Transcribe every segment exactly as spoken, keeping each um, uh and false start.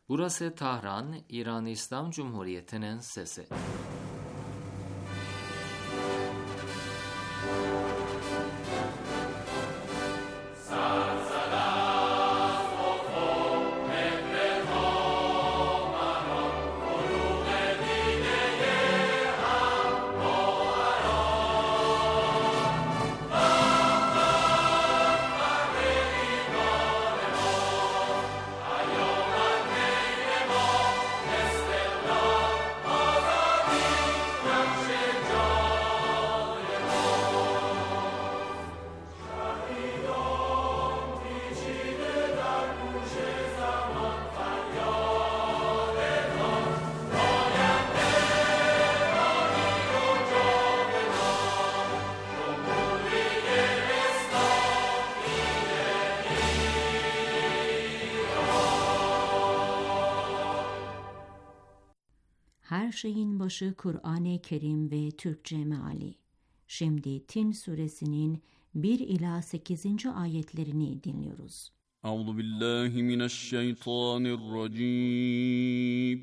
Burası Tahran, İran İslam Cumhuriyeti'nin sesi. Her şeyin başı Kur'an-ı Kerim ve Türkçe meali. Şimdi Tin suresinin bir ila sekizinci ayetlerini dinliyoruz. Euzu billahi mineşşeytanirracim.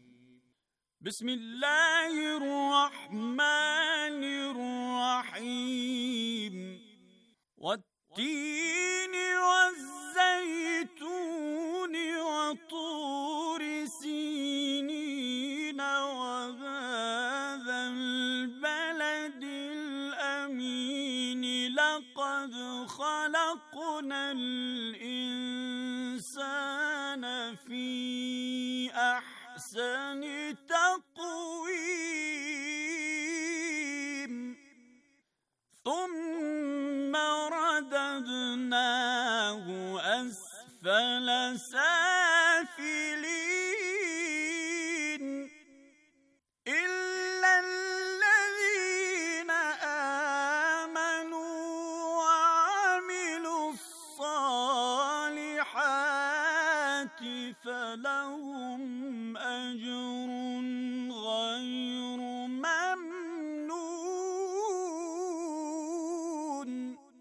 Bismillahirrahmanirrahim. Ve't-tîni ve'z-zeytûni ve tûri sînîn لقد خلقنا الإنسان في أحسن تقويم ثم رددناه أسفل سافلين إلا الذين آمنوا وعملوا الصالحات فلهم أجر غير ممنون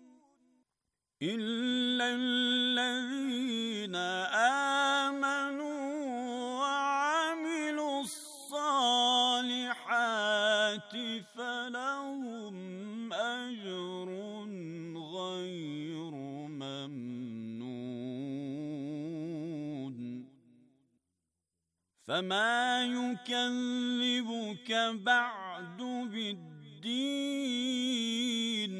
إلا الذين آمنوا وعملوا الصالحات فلهم أجر غير ممنون فما يكذبك بعد بالدين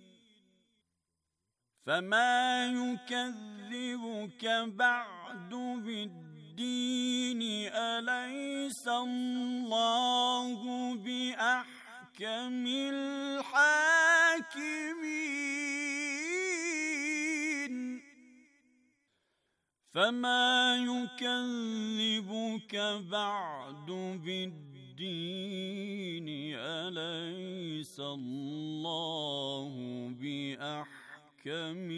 فما يكذبك بعد بالدين أليس الله بأحكم الحاكمين فما يكذبك بعد بالدين أليس الله بأحكم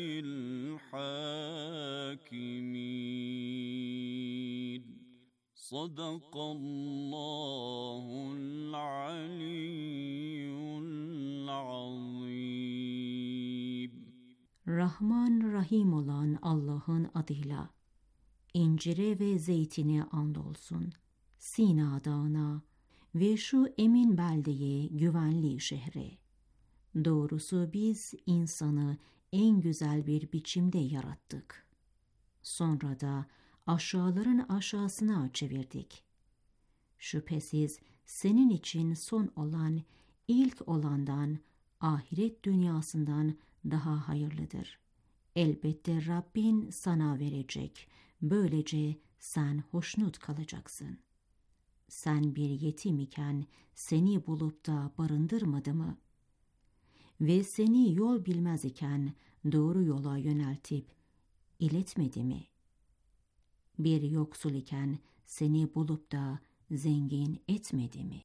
الحاكمين صدق الله العلي العظيم. Rahman Rahim olan Allah'ın adıyla. İncire ve zeytine andolsun, Sina dağına ve şu emin beldeye, güvenli şehre. Doğrusu biz insanı en güzel bir biçimde yarattık. Sonra da aşağıların aşağısına çevirdik. Şüphesiz senin için son olan, ilk olandan, ahiret dünyasından daha hayırlıdır. Elbette Rabbin sana verecek, böylece sen hoşnut kalacaksın. Sen bir yetim iken seni bulup da barındırmadı mı? Ve seni yol bilmez iken doğru yola yöneltip iletmedi mi? Bir yoksul iken seni bulup da zengin etmedi mi?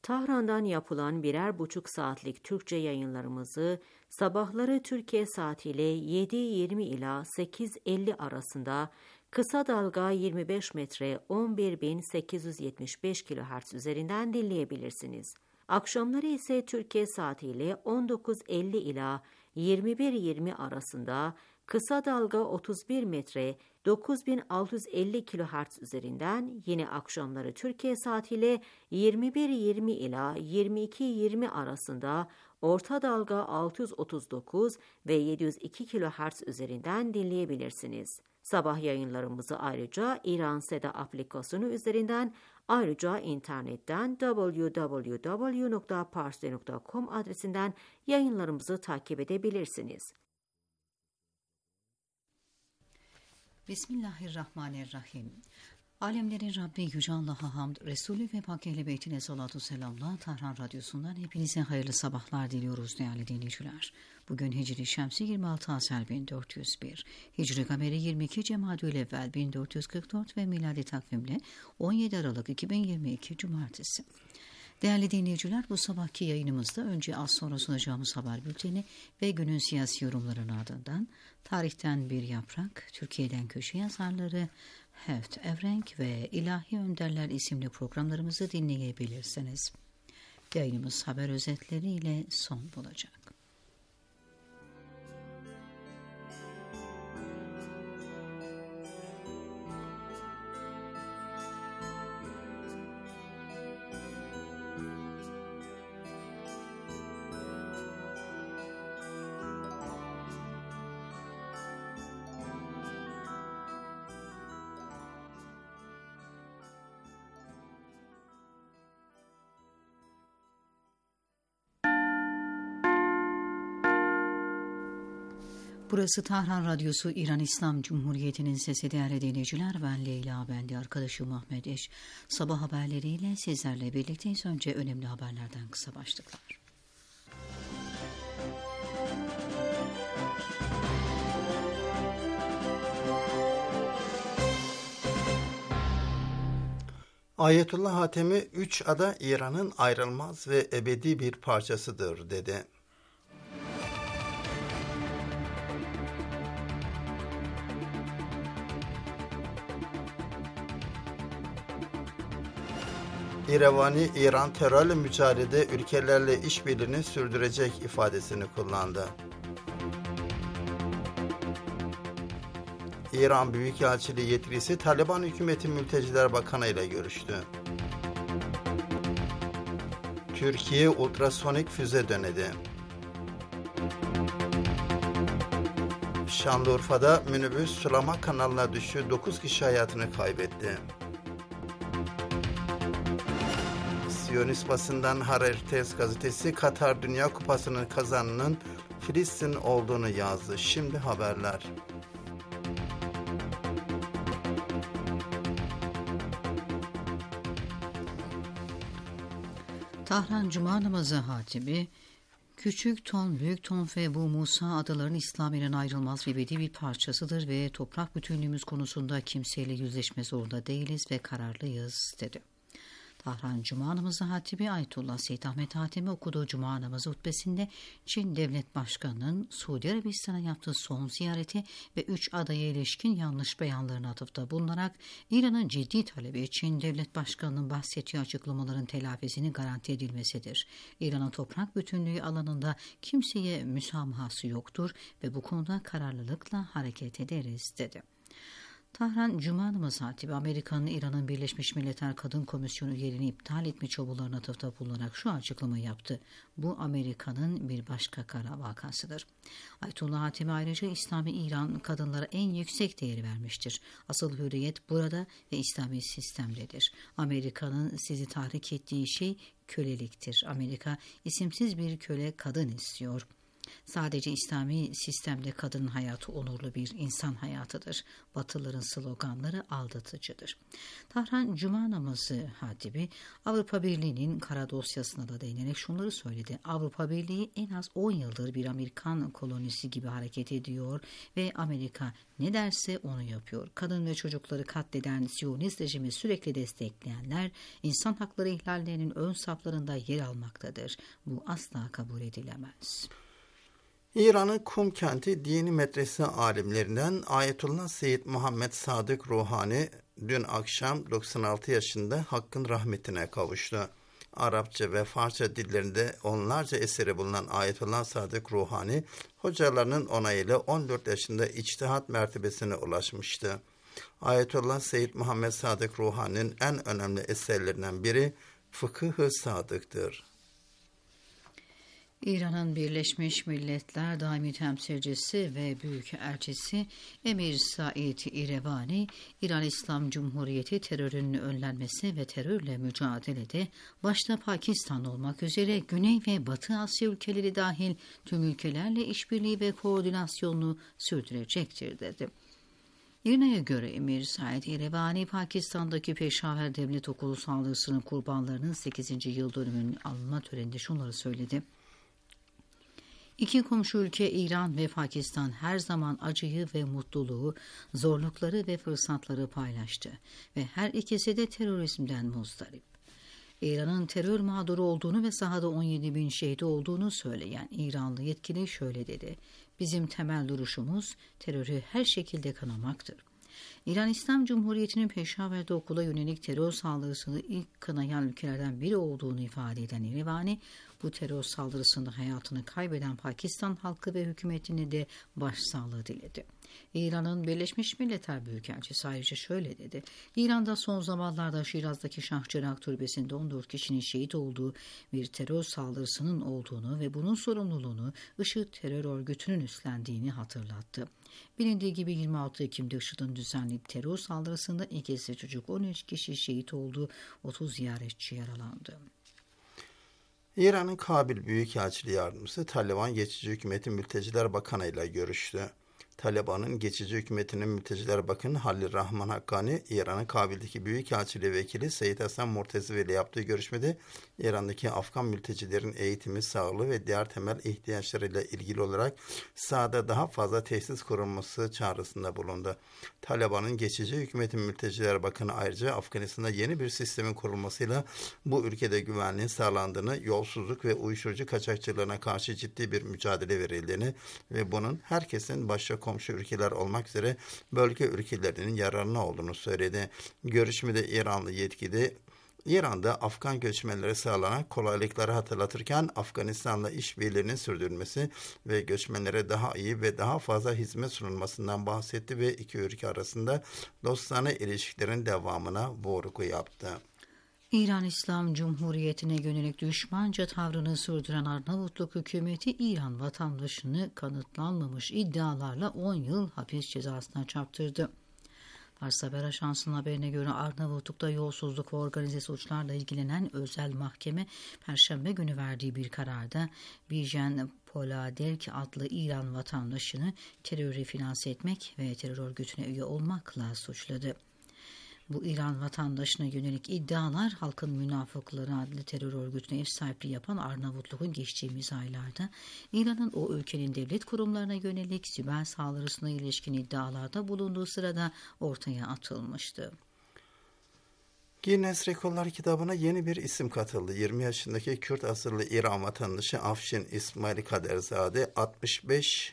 Tahran'dan yapılan birer buçuk saatlik Türkçe yayınlarımızı sabahları Türkiye saatiyle yedi yirmi ila sekiz elli arasında kısa dalga yirmi beş metre on bir bin sekiz yüz yetmiş beş kilohertz üzerinden dinleyebilirsiniz. Akşamları ise Türkiye saatiyle on dokuz elli ila yirmi bir yirmi arasında kısa dalga otuz bir metre dokuz bin altı yüz elli kilohertz üzerinden, yine akşamları Türkiye saatiyle yirmi bir yirmi ila yirmi iki yirmi arasında orta dalga altı yüz otuz dokuz ve yedi yüz iki kilohertz üzerinden dinleyebilirsiniz. Sabah yayınlarımızı ayrıca İran Seda aplikasyonu üzerinden, ayrıca internetten double-u double-u double-u nokta parsi nokta com adresinden yayınlarımızı takip edebilirsiniz. Bismillahirrahmanirrahim. Alemlerin Rabbi Yüce Allah'a hamd, Resulü ve Pak Ehl-i Beytine salatu selamla Tahran Radyosu'ndan hepinize hayırlı sabahlar diliyoruz değerli dinleyiciler. Bugün Hicri Şemsi yirmi altı Aser bin dört yüz bir, Hicri Kameri yirmi iki Cemadü'l-Evvel bin dört yüz kırk dört ve miladi takvimle on yedi Aralık iki bin yirmi iki Cumartesi. Değerli dinleyiciler, bu sabahki yayınımızda önce az sonra sunacağımız haber bülteni ve günün siyasi yorumlarının ardından tarihten bir yaprak, Türkiye'den köşe yazarları, Heft Evrenk ve İlahi Önderler isimli programlarımızı dinleyebilirsiniz. Yayınımız haber özetleriyle son bulacak. Burası Tahran Radyosu, İran İslam Cumhuriyeti'nin sesi. Değerli dinleyiciler, ben Leyla, ben de arkadaşım Ahmet Eş. Sabah haberleriyle sizlerle birlikteyiz. Önce önemli haberlerden kısa başlıklar. Ayetullah Hatemi, üç ada İran'ın ayrılmaz ve ebedi bir parçasıdır dedi. İrevani, İran terörle mücadelede ülkelerle işbirliğini sürdürecek ifadesini kullandı. İran Büyükelçiliği yetkilisi Taliban Hükümeti Mülteciler Bakanı ile görüştü. Türkiye ultrasonik füze denedi. Şanlıurfa'da minibüs sulama kanalına düştü, dokuz kişi hayatını kaybetti. Siyonist basından Haaretz gazetesi, Katar Dünya Kupası'nın kazananının Filistin olduğunu yazdı. Şimdi haberler. Tahran Cuma namazı hatibi, Küçük Ton, Büyük Ton ve bu Musa adaların İslam'ın ayrılmaz ve ebedi bir parçasıdır ve toprak bütünlüğümüz konusunda kimseyle yüzleşme zorunda değiliz ve kararlıyız dedi. Tahran Cuma namazı hatibi Ayetullah Seyyid Ahmet Hatemi okuduğu Cuma namazı hutbesinde Çin Devlet Başkanı'nın Suudi Arabistan'a yaptığı son ziyareti ve üç adaya ilişkin yanlış beyanlarına atıfta bulunarak İran'ın ciddi talebi Çin Devlet Başkanı'nın bahsettiği açıklamaların telafisinin garanti edilmesidir. İran'ın toprak bütünlüğü alanında kimseye müsamahası yoktur ve bu konuda kararlılıkla hareket ederiz dedi. Tahran Cuma namazı hatibi Amerika'nın İran'ın Birleşmiş Milletler Kadın Komisyonu üyeliğini iptal etme çabalarına atıfta bulunarak şu açıklamayı yaptı. Bu Amerika'nın bir başka kara vakasıdır. Ayetullah Hatemi ayrıca İslami İran kadınlara en yüksek değeri vermiştir. Asıl hürriyet burada ve İslami sistemdedir. Amerika'nın sizi tahrik ettiği şey köleliktir. Amerika isimsiz bir köle kadın istiyor. Sadece İslami sistemde kadının hayatı onurlu bir insan hayatıdır. Batılıların sloganları aldatıcıdır. Tahran Cuma namazı hatibi Avrupa Birliği'nin kara dosyasına da değinerek şunları söyledi. Avrupa Birliği en az on yıldır bir Amerikan kolonisi gibi hareket ediyor ve Amerika ne derse onu yapıyor. Kadın ve çocukları katleden Siyonist rejimi sürekli destekleyenler insan hakları ihlallerinin ön saflarında yer almaktadır. Bu asla kabul edilemez. İran'ın Kum kenti dini medrese alimlerinden Ayetullah Seyyid Muhammed Sadık Ruhani dün akşam doksan altı yaşında Hakk'ın rahmetine kavuştu. Arapça ve Farsça dillerinde onlarca eseri bulunan Ayetullah Sadık Ruhani, hocalarının onayıyla on dört yaşında içtihat mertebesine ulaşmıştı. Ayetullah Seyyid Muhammed Sadık Ruhani'nin en önemli eserlerinden biri Fıkıh-ı Sadık'tır. İran'ın Birleşmiş Milletler Daimi Temsilcisi ve Büyükelçisi Emir Said İrevani, İran İslam Cumhuriyeti terörün önlenmesi ve terörle mücadelede başta Pakistan olmak üzere Güney ve Batı Asya ülkeleri dahil tüm ülkelerle işbirliği ve koordinasyonunu sürdürecektir dedi. İrna'ya göre Emir Said İrevani, Pakistan'daki Peşaver Devlet Okulu saldırısının kurbanlarının sekizinci yıl dönümünün anma töreninde şunları söyledi. İki komşu ülke İran ve Pakistan her zaman acıyı ve mutluluğu, zorlukları ve fırsatları paylaştı ve her ikisi de terörizmden muzdarip. İran'ın terör mağduru olduğunu ve sahada on yedi bin şehit olduğunu söyleyen İranlı yetkili şöyle dedi. Bizim temel duruşumuz terörü her şekilde kınamaktır. İran İslam Cumhuriyeti'nin Peşaver'de okula yönelik terör saldırısını ilk kınayan ülkelerden biri olduğunu ifade eden İrevani, bu terör saldırısında hayatını kaybeden Pakistan halkı ve hükümetine de başsağlığı diledi. İran'ın Birleşmiş Milletler Büyükelçisi ayrıca şöyle dedi. İran'da son zamanlarda Şiraz'daki Şah Cerrah Türbesi'nde on dört kişinin şehit olduğu bir terör saldırısının olduğunu ve bunun sorumluluğunu IŞİD terör örgütünün üstlendiğini hatırlattı. Bilindiği gibi yirmi altı Ekim'de IŞİD'in düzenleyip terör saldırısında ikisi çocuk on üç kişi şehit oldu, otuz ziyaretçi yaralandı. İran'ın Kabil Büyükelçiliği Yardımcısı Taliban Geçici Hükümeti Mülteciler Bakanı ile görüştü. Taliban'ın geçici hükümetinin Mülteciler Bakanı Halil Rahman Hakkani, İran'ın Kabil'deki Büyükelçiliği Vekili Seyyid Hasan Murtezivi ile yaptığı görüşmede İran'daki Afgan mültecilerin eğitimi, sağlığı ve diğer temel ihtiyaçlarıyla ilgili olarak sahada daha fazla tesis kurulması çağrısında bulundu. Taliban'ın geçici hükümetin Mülteciler Bakanı ayrıca Afganistan'da yeni bir sistemin kurulmasıyla bu ülkede güvenliğin sağlandığını, yolsuzluk ve uyuşturucu kaçakçılığına karşı ciddi bir mücadele verildiğini ve bunun herkesin başta komşu ülkeler olmak üzere bölge ülkelerinin yararına olduğunu söyledi. Görüşmede İranlı yetkili İran'da Afgan göçmenlere sağlanan kolaylıkları hatırlatırken Afganistan'la işbirliğinin sürdürülmesi ve göçmenlere daha iyi ve daha fazla hizmet sunulmasından bahsetti ve iki ülke arasında dostane ilişkilerin devamına vurgu yaptı. İran İslam Cumhuriyeti'ne yönelik düşmanca tavrını sürdüren Arnavutluk hükümeti İran vatandaşını kanıtlanmamış iddialarla on yıl hapis cezasına çarptırdı. Fars Haber Ajansı'nın haberine göre Arnavutluk'ta yolsuzluk ve organize suçlarla ilgilenen özel mahkeme Perşembe günü verdiği bir kararda Bijan Poladerk adlı İran vatandaşını terörü finanse etmek ve terör örgütüne üye olmakla suçladı. Bu İran vatandaşına yönelik iddialar Halkın Münafıkları adlı terör örgütüne ev sahipliği yapan Arnavutluk'un geçtiğimiz aylarda İran'ın o ülkenin devlet kurumlarına yönelik siber saldırısına ilişkin iddialarda bulunduğu sırada ortaya atılmıştı. Guinness Rekorlar kitabına yeni bir isim katıldı. yirmi yaşındaki Kürt asıllı İran vatandaşı Afşin İsmail Kaderzade altmış beş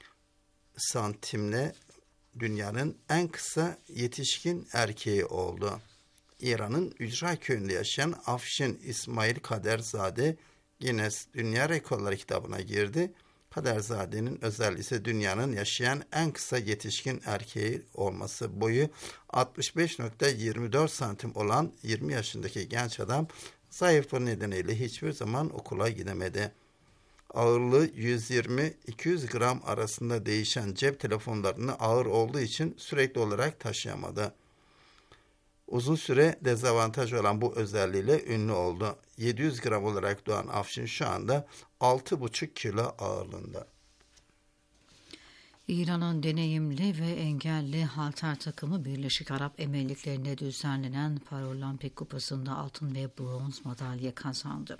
santimle dünyanın en kısa yetişkin erkeği oldu. İran'ın ücra köyünde yaşayan Afşin İsmail Kaderzade Guinness Dünya Rekorları kitabına girdi. Kaderzade'nin özelliği ise dünyanın yaşayan en kısa yetişkin erkeği olması. Boyu altmış beş nokta yirmi dört santim olan yirmi yaşındaki genç adam zayıflığı nedeniyle hiçbir zaman okula gidemedi. Ağırlığı yüz yirmi iki yüz gram arasında değişen cep telefonlarını ağır olduğu için sürekli olarak taşıyamadı. Uzun süre dezavantaj olan bu özelliğiyle ünlü oldu. yedi yüz gram olarak doğan Afşin şu anda altı buçuk kilo ağırlığında. İran'ın deneyimli ve engelli halter takımı Birleşik Arap Emirlikleri'nde düzenlenen Paralimpik Kupası'nda altın ve bronz madalya kazandı.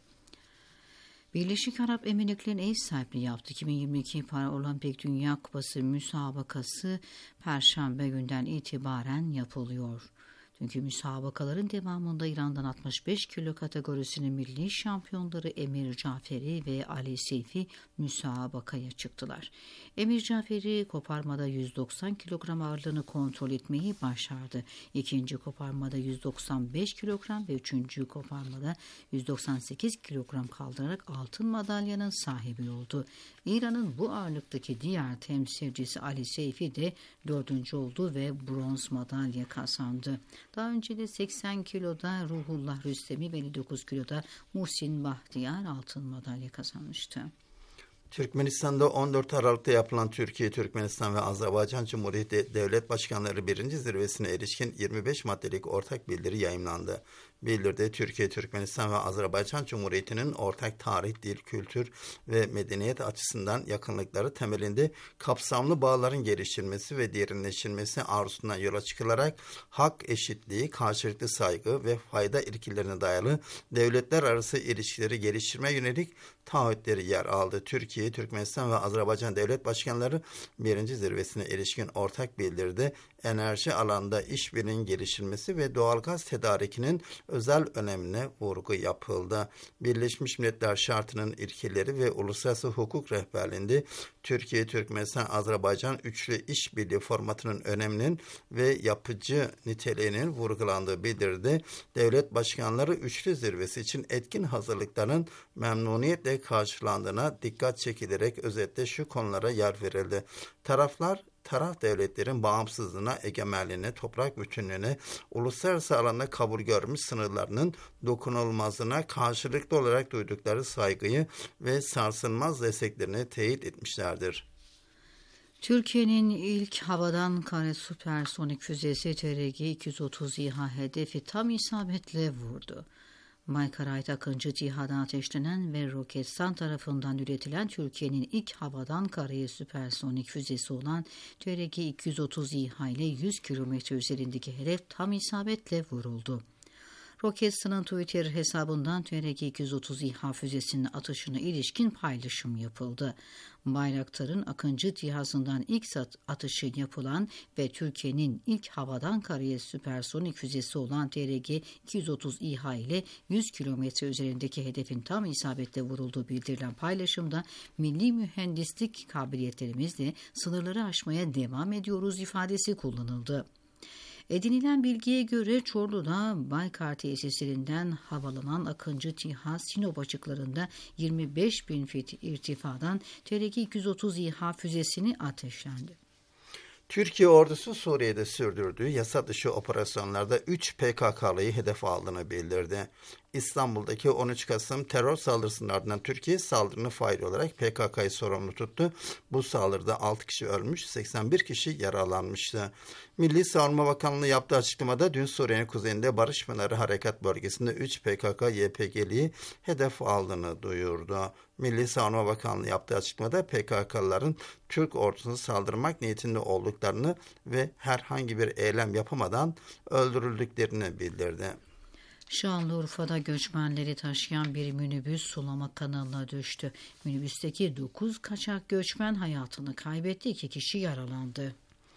Birleşik Arap Emirlikleri'nin ev sahipliği yaptı. iki bin yirmi iki Paralimpik Dünya Kupası müsabakası Perşembe günden itibaren yapılıyor. Çünkü müsabakaların devamında İran'dan altmış beş kilo kategorisinin milli şampiyonları Emir Caferi ve Ali Seyfi müsabakaya çıktılar. Emir Caferi koparmada yüz doksan kilogram ağırlığını kontrol etmeyi başardı. İkinci koparmada yüz doksan beş kilogram ve üçüncü koparmada yüz doksan sekiz kilogram kaldırarak altın madalyanın sahibi oldu. İran'ın bu ağırlıktaki diğer temsilcisi Ali Seyfi de dördüncü oldu ve bronz madalya kazandı. Daha önce de seksen kiloda Ruhullah Rüstemi ve elli dokuz kiloda Muhsin Bahtiyar altın madalya kazanmıştı. Türkmenistan'da on dört Aralık'ta yapılan Türkiye, Türkmenistan ve Azerbaycan Cumhuriyeti Devlet Başkanları birinci zirvesine ilişkin yirmi beş maddelik ortak bildiri yayımlandı. Bildiride Türkiye, Türkmenistan ve Azerbaycan Cumhuriyeti'nin ortak tarih, dil, kültür ve medeniyet açısından yakınlıkları temelinde kapsamlı bağların geliştirilmesi ve derinleştirilmesi arzusundan yola çıkılarak hak, eşitliği, karşılıklı saygı ve fayda ilkelerine dayalı devletler arası ilişkileri geliştirmeye yönelik taahhütleri yer aldı. Türkiye, Türkmenistan ve Azerbaycan devlet başkanları birinci zirvesine ilişkin ortak bildiride enerji alanında işbirliğinin geliştirilmesi ve doğalgaz tedarikinin özel önemine vurgu yapıldı. Birleşmiş Milletler Şartı'nın ilkeleri ve uluslararası hukuk rehberliğinde Türkiye, Türkmenistan, Azerbaycan üçlü işbirliği formatının öneminin ve yapıcı niteliğinin vurgulandığı bildiride devlet başkanları üçlü zirvesi için etkin hazırlıkların memnuniyetle karşılandığına dikkat çekilerek özetle şu konulara yer verildi. Taraflar taraf devletlerin bağımsızlığına, egemenliğine, toprak bütünlüğüne, uluslararası alanda kabul görmüş sınırlarının dokunulmazlığına karşılıklı olarak duydukları saygıyı ve sarsılmaz desteklerini teyit etmişlerdir. Türkiye'nin ilk havadan kara süpersonik füzesi T R G iki yüz otuz İHA hedefi tam isabetle vurdu. Baykar Ait Akıncı TİHA'dan ateşlenen ve Roketsan tarafından üretilen Türkiye'nin ilk havadan karaya süpersonik füzesi olan T R G iki yüz otuz İHA ile yüz kilometre üzerindeki hedef tam isabetle vuruldu. Roketsan'ın Twitter hesabından T R G iki yüz otuz İHA füzesinin atışına ilişkin paylaşım yapıldı. Bayraktar'ın Akıncı TİHA'sından ilk atışı yapılan ve Türkiye'nin ilk havadan karaya süpersonik füzesi olan T R G iki yüz otuz İHA ile yüz kilometre üzerindeki hedefin tam isabetle vurulduğu bildirilen paylaşımda milli mühendislik kabiliyetlerimizle sınırları aşmaya devam ediyoruz ifadesi kullanıldı. Edinilen bilgiye göre Çorlu'da Baykar tesislerinden havalanan Akıncı TİHA Sinop açıklarında yirmi beş bin fit irtifadan T R G iki yüz otuz İHA füzesini ateşlendi. Türkiye ordusu Suriye'de sürdürdüğü yasa dışı operasyonlarda üç P K K'lıyı hedef aldığını bildirdi. İstanbul'daki on üç Kasım terör saldırısının ardından Türkiye saldırını fail olarak P K K'yı sorumlu tuttu. Bu saldırıda altı kişi ölmüş, seksen bir kişi yaralanmıştı. Milli Savunma Bakanlığı yaptığı açıklamada dün Suriye'nin kuzeyinde Barış Pınarı Harekat Bölgesi'nde üç P K K Y P G'liyi hedef aldığını duyurdu. Milli Savunma Bakanlığı yaptığı açıklamada P K K'lıların Türk ordusuna saldırmak niyetinde olduklarını ve herhangi bir eylem yapamadan öldürüldüklerini bildirdi. Şanlıurfa'da göçmenleri taşıyan bir minibüs sulama kanalına düştü. Minibüsteki dokuz kaçak göçmen hayatını kaybetti, iki kişi yaralandı.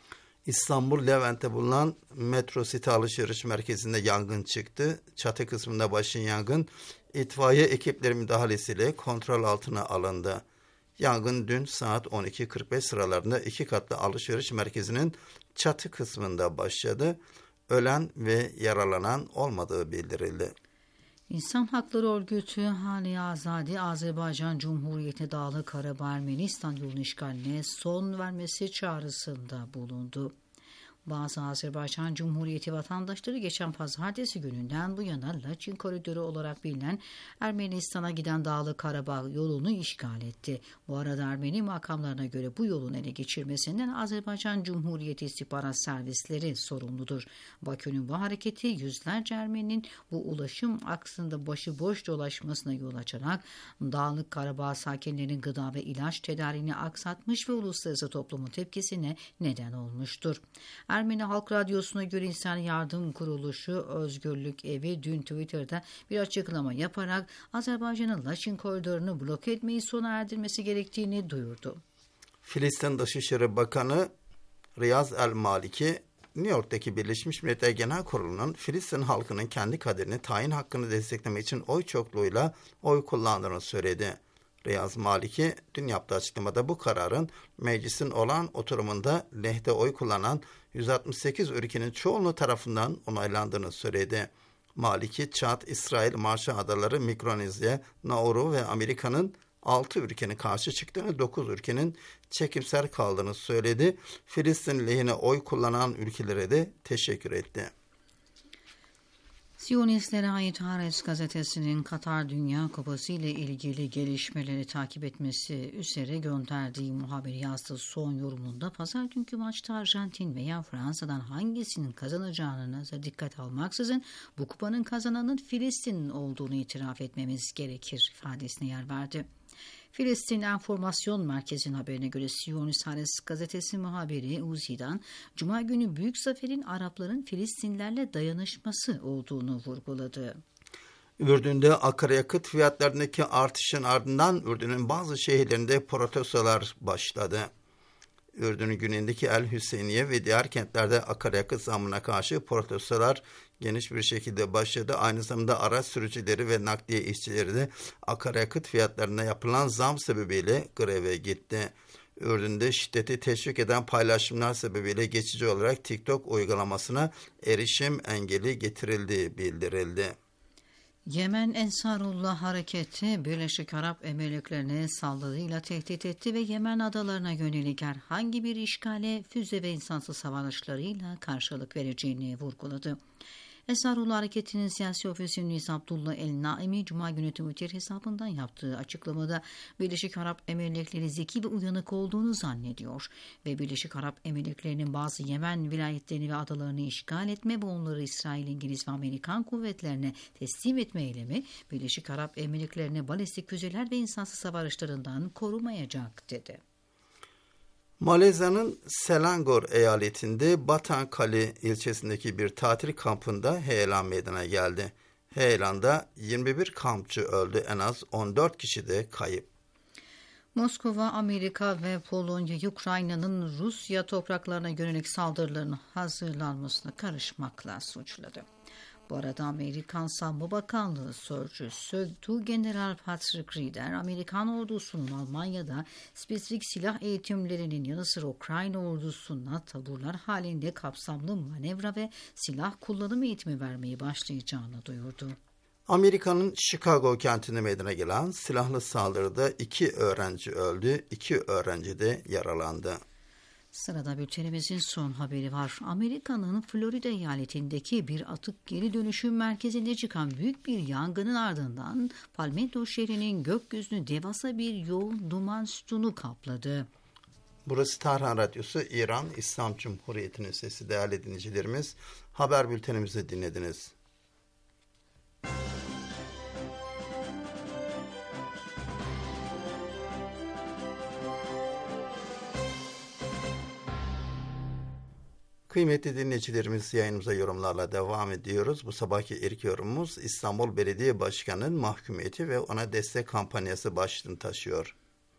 İstanbul Levent'te bulunan Metro City alışveriş merkezinde yangın çıktı. Çatı kısmında başlayan yangın itfaiye ekipleri müdahalesiyle kontrol altına alındı. Yangın dün saat on iki kırk beş sıralarında iki katlı alışveriş merkezinin çatı kısmında başladı. Ölen ve yaralanan olmadığı bildirildi. İnsan Hakları Örgütü Hali Azadi, Azerbaycan Cumhuriyeti Dağlı Karabağ Ermenistan yolunun işgaline son vermesi çağrısında bulundu. Bazı Azerbaycan Cumhuriyeti vatandaşları geçen pazartesi gününden bu yana Laçin Koridoru olarak bilinen Ermenistan'a giden Dağlı Karabağ yolunu işgal etti. Bu arada Ermeni makamlarına göre bu yolun ele geçirmesinden Azerbaycan Cumhuriyeti istihbarat servisleri sorumludur. Bakü'nün bu hareketi yüzlerce Ermeninin bu ulaşım aksında başıboş dolaşmasına yol açarak Dağlık Karabağ sakinlerinin gıda ve ilaç tedariğini aksatmış ve uluslararası toplumun tepkisine neden olmuştur. Ermeni Halk Radyosu'na göre İnsan Yardım Kuruluşu Özgürlük Evi dün Twitter'da bir açıklama yaparak Azerbaycan'ın Laçin koridorunu bloke etmeyi sona erdirmesi gerektiğini duyurdu. Filistin Dışişleri Bakanı Riyaz el-Maliki, New York'taki Birleşmiş Milletler Genel Kurulu'nun Filistin halkının kendi kaderini tayin hakkını desteklemek için oy çokluğuyla oy kullandığını söyledi. Riyaz Maliki dün yaptığı açıklamada bu kararın meclisin olağan oturumunda lehte oy kullanan yüz altmış sekiz ülkenin çoğunluğu tarafından onaylandığını söyledi. Maliki, Çad, İsrail, Marshall Adaları, Mikronezya, Nauru ve Amerika'nın altı ülkenin karşı çıktığını, dokuz ülkenin çekimser kaldığını söyledi. Filistin lehine oy kullanan ülkelere de teşekkür etti. Siyonistlere ait Haaretz gazetesinin Katar Dünya Kupası ile ilgili gelişmeleri takip etmesi üzere gönderdiği muhabiri yazdığı son yorumunda pazar günkü maçta Arjantin veya Fransa'dan hangisinin kazanacağına dikkat almaksızın bu kupanın kazananın Filistin olduğunu itiraf etmemiz gerekir ifadesine yer verdi. Filistin Enformasyon Merkezi'nin haberine göre Siyonist Haaretz gazetesi muhabiri Uzi'den Cuma günü büyük zaferin Arapların Filistinlerle dayanışması olduğunu vurguladı. Ürdün'de akaryakıt fiyatlarındaki artışın ardından Ürdün'ün bazı şehirlerinde protestolar başladı. Ürdün'ün güneyindeki El Hüseyniye ve diğer kentlerde akaryakıt zammına karşı protestolar geniş bir şekilde başladı. Aynı zamanda araç sürücüleri ve nakliye işçileri de akaryakıt fiyatlarına yapılan zam sebebiyle greve gitti. Ürdün'de şiddeti teşvik eden paylaşımlar sebebiyle geçici olarak TikTok uygulamasına erişim engeli getirildiği bildirildi. Yemen Ensarullah hareketi Birleşik Arap Emirlikleri'ne saldırıyla tehdit etti ve Yemen adalarına yönelik herhangi bir işgale füze ve insansız hava araçlarıyla karşılık vereceğini vurguladı. Ensarullah hareketinin siyasi ofisi Nüs Abdullah el-Naimi Cuma günü Twitter hesabından yaptığı açıklamada Birleşik Arap Emirlikleri zeki ve uyanık olduğunu zannediyor ve Birleşik Arap Emirlikleri'nin bazı Yemen vilayetlerini ve adalarını işgal etme ve onları İsrail, İngiliz ve Amerikan kuvvetlerine teslim etme eylemi Birleşik Arap Emirlikleri'ne balistik füzeler ve insansız hava araçlarından korumayacak dedi. Malezya'nın Selangor eyaletinde Batankali ilçesindeki bir tatil kampında heyelan meydana geldi. Heyelanda yirmi bir kampçı öldü, en az on dört kişi de kayıp. Moskova, Amerika ve Polonya, Ukrayna'nın Rusya topraklarına yönelik saldırıların hazırlanmasına karışmakla suçladı. Bu arada Amerikan Savunma Bakanlığı Sözcüsü General Patrick Ryder, Amerikan ordusunun Almanya'da spesifik silah eğitimlerinin yanı sıra Ukrayna ordusuna taburlar halinde kapsamlı manevra ve silah kullanım eğitimi vermeyi başlayacağını duyurdu. Amerika'nın Chicago kentinde meydana gelen silahlı saldırıda iki öğrenci öldü, iki öğrenci de yaralandı. Sırada bültenimizin son haberi var. Amerika'nın Florida eyaletindeki bir atık geri dönüşüm merkezinde çıkan büyük bir yangının ardından Palmetto şehrinin gökyüzünü devasa bir yoğun duman sütunu kapladı. Burası Tarhan Radyosu, İran İslam Cumhuriyeti'nin sesi. Değerli dinleyicilerimiz, haber bültenimizi dinlediniz. Kıymetli dinleyicilerimiz, yayınımıza yorumlarla devam ediyoruz. Bu sabahki ilk yorumumuz İstanbul Belediye Başkanı'nın mahkumiyeti ve ona destek kampanyası başlığını taşıyor.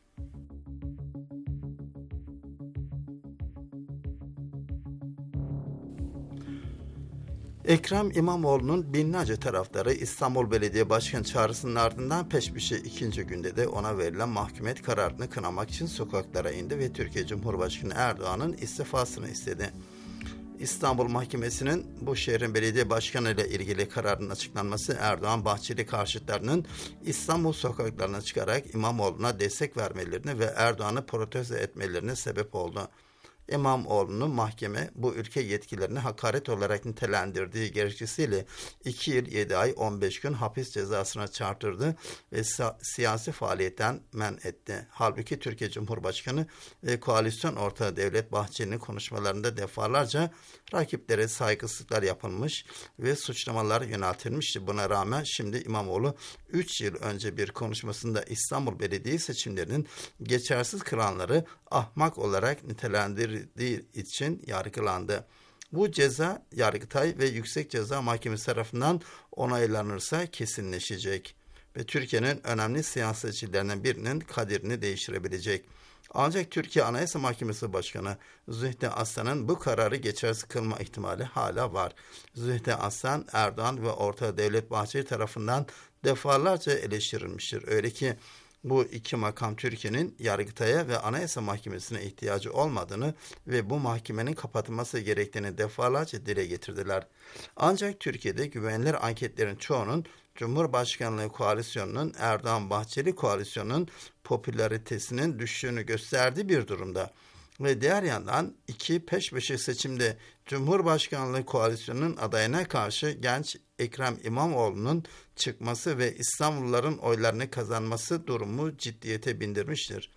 Ekrem İmamoğlu'nun binlerce taraftarı İstanbul Belediye Başkanı çağrısının ardından peş peşe ikinci günde de ona verilen mahkumiyet kararını kınamak için sokaklara indi ve Türkiye Cumhurbaşkanı Erdoğan'ın istifasını istedi. İstanbul Mahkemesi'nin bu şehrin belediye başkanı ile ilgili kararının açıklanması Erdoğan Bahçeli karşıtlarının İstanbul sokaklarına çıkarak İmamoğlu'na destek vermelerine ve Erdoğan'ı protesto etmelerine sebep oldu. İmamoğlu'nu mahkeme bu ülke yetkilerini hakaret olarak nitelendirdiği gerekçesiyle iki yıl yedi ay on beş gün hapis cezasına çarptırdı ve si- siyasi faaliyetten men etti. Halbuki Türkiye Cumhurbaşkanı ve koalisyon ortağı Devlet Bahçeli'nin konuşmalarında defalarca rakiplere saygısızlıklar yapılmış ve suçlamalar yöneltilmişti. Buna rağmen şimdi İmamoğlu üç yıl önce bir konuşmasında İstanbul Belediye seçimlerinin geçersiz kılanları ahmak olarak nitelendirdiği için yargılandı. Bu ceza Yargıtay ve Yüksek Ceza Mahkemesi tarafından onaylanırsa kesinleşecek ve Türkiye'nin önemli siyasetçilerinden birinin kaderini değiştirebilecek. Ancak Türkiye Anayasa Mahkemesi Başkanı Zühtü Aslan'ın bu kararı geçersiz kılma ihtimali hala var. Zühtü Aslan, Erdoğan ve Orta Devlet Bahçeli tarafından defalarca eleştirilmiştir. Öyle ki bu iki makam Türkiye'nin Yargıtay'a ve Anayasa Mahkemesi'ne ihtiyacı olmadığını ve bu mahkemenin kapatılması gerektiğini defalarca dile getirdiler. Ancak Türkiye'de güvenilir anketlerin çoğunun Cumhurbaşkanlığı koalisyonunun Erdoğan-Bahçeli koalisyonunun popülaritesinin düştüğünü gösterdiği bir durumda. Ve diğer yandan iki peş peşe seçimde Cumhurbaşkanlığı koalisyonunun adayına karşı genç Ekrem İmamoğlu'nun çıkması ve İstanbulluların oylarını kazanması durumu ciddiyete bindirmiştir.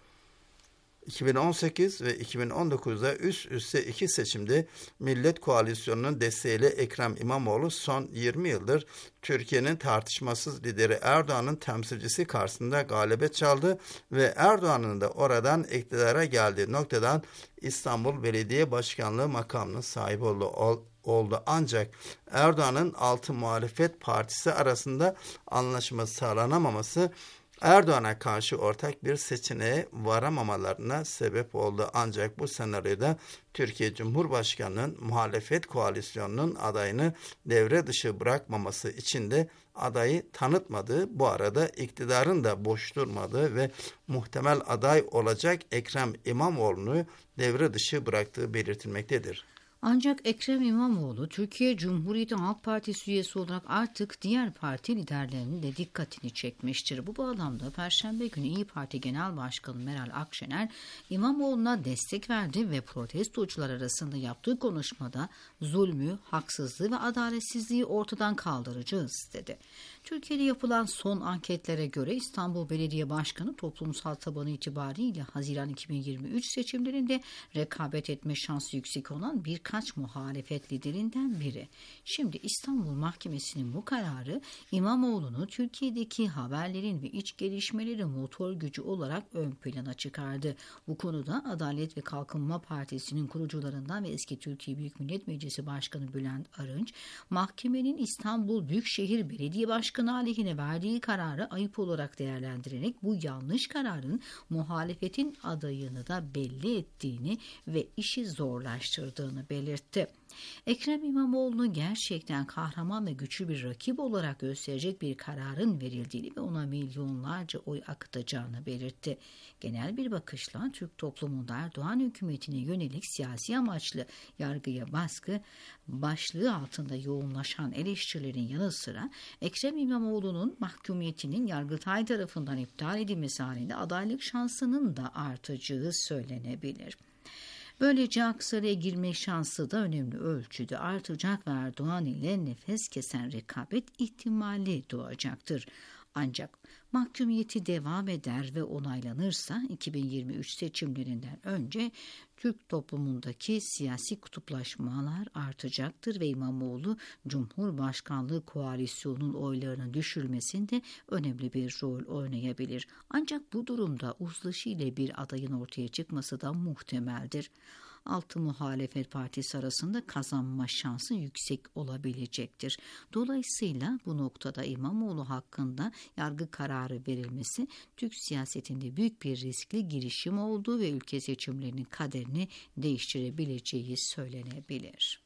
iki bin on sekiz ve iki bin on dokuzda üst üste iki seçimde Millet Koalisyonu'nun desteğiyle Ekrem İmamoğlu son yirmi yıldır Türkiye'nin tartışmasız lideri Erdoğan'ın temsilcisi karşısında galibiyet çaldı ve Erdoğan'ın da oradan iktidara geldiği noktadan İstanbul Belediye Başkanlığı makamının sahibi oldu. oldu. Ancak Erdoğan'ın altı muhalefet partisi arasında anlaşma sağlanamaması Erdoğan'a karşı ortak bir seçeneğe varamamalarına sebep oldu. Ancak bu senaryoda Türkiye Cumhurbaşkanı'nın muhalefet koalisyonunun adayını devre dışı bırakmaması için de adayı tanıtmadığı, bu arada iktidarın da boş durmadığı ve muhtemel aday olacak Ekrem İmamoğlu'nu devre dışı bıraktığı belirtilmektedir. Ancak Ekrem İmamoğlu Türkiye Cumhuriyeti Halk Partisi üyesi olarak artık diğer parti liderlerinin de dikkatini çekmiştir. Bu bağlamda Perşembe günü İYİ Parti Genel Başkanı Meral Akşener İmamoğlu'na destek verdi ve protestocular arasında yaptığı konuşmada zulmü, haksızlığı ve adaletsizliği ortadan kaldıracağız dedi. Türkiye'de yapılan son anketlere göre İstanbul Belediye Başkanı toplumsal tabanı itibariyle Haziran iki bin yirmi üç seçimlerinde rekabet etme şansı yüksek olan birkaç muhalefet liderinden biri. Şimdi İstanbul Mahkemesi'nin bu kararı İmamoğlu'nu Türkiye'deki haberlerin ve iç gelişmelerin motor gücü olarak ön plana çıkardı. Bu konuda Adalet ve Kalkınma Partisi'nin kurucularından ve eski Türkiye Büyük Millet Meclisi Başkanı Bülent Arınç, mahkemenin İstanbul Büyükşehir Belediye Başkanı aleyhine verdiği kararı ayıp olarak değerlendirerek bu yanlış kararın muhalefetin adayını da belli ettiğini ve işi zorlaştırdığını belirtti. Ekrem İmamoğlu'nu gerçekten kahraman ve güçlü bir rakip olarak gösterecek bir kararın verildiğini ve ona milyonlarca oy akıtacağını belirtti. Genel bir bakışla Türk toplumunda Erdoğan hükümetine yönelik siyasi amaçlı yargıya baskı başlığı altında yoğunlaşan eleştirilerin yanı sıra Ekrem İmamoğlu'nun mahkumiyetinin Yargıtay tarafından iptal edilmesi halinde adaylık şansının da artacağı söylenebilir. Böylece Aksaray'a girme şansı da önemli ölçüde artacak ve Erdoğan ile nefes kesen rekabet ihtimali doğacaktır. Ancak mahkumiyeti devam eder ve onaylanırsa iki bin yirmi üç seçimlerinden önce Türk toplumundaki siyasi kutuplaşmalar artacaktır ve İmamoğlu Cumhurbaşkanlığı koalisyonunun oylarının düşürülmesinde önemli bir rol oynayabilir. Ancak bu durumda uzlaşı ile bir adayın ortaya çıkması da muhtemeldir. Altı muhalefet partisi arasında kazanma şansı yüksek olabilecektir. Dolayısıyla bu noktada İmamoğlu hakkında yargı kararı verilmesi Türk siyasetinde büyük bir riskli girişim olduğu ve ülke seçimlerinin kaderini değiştirebileceği söylenebilir.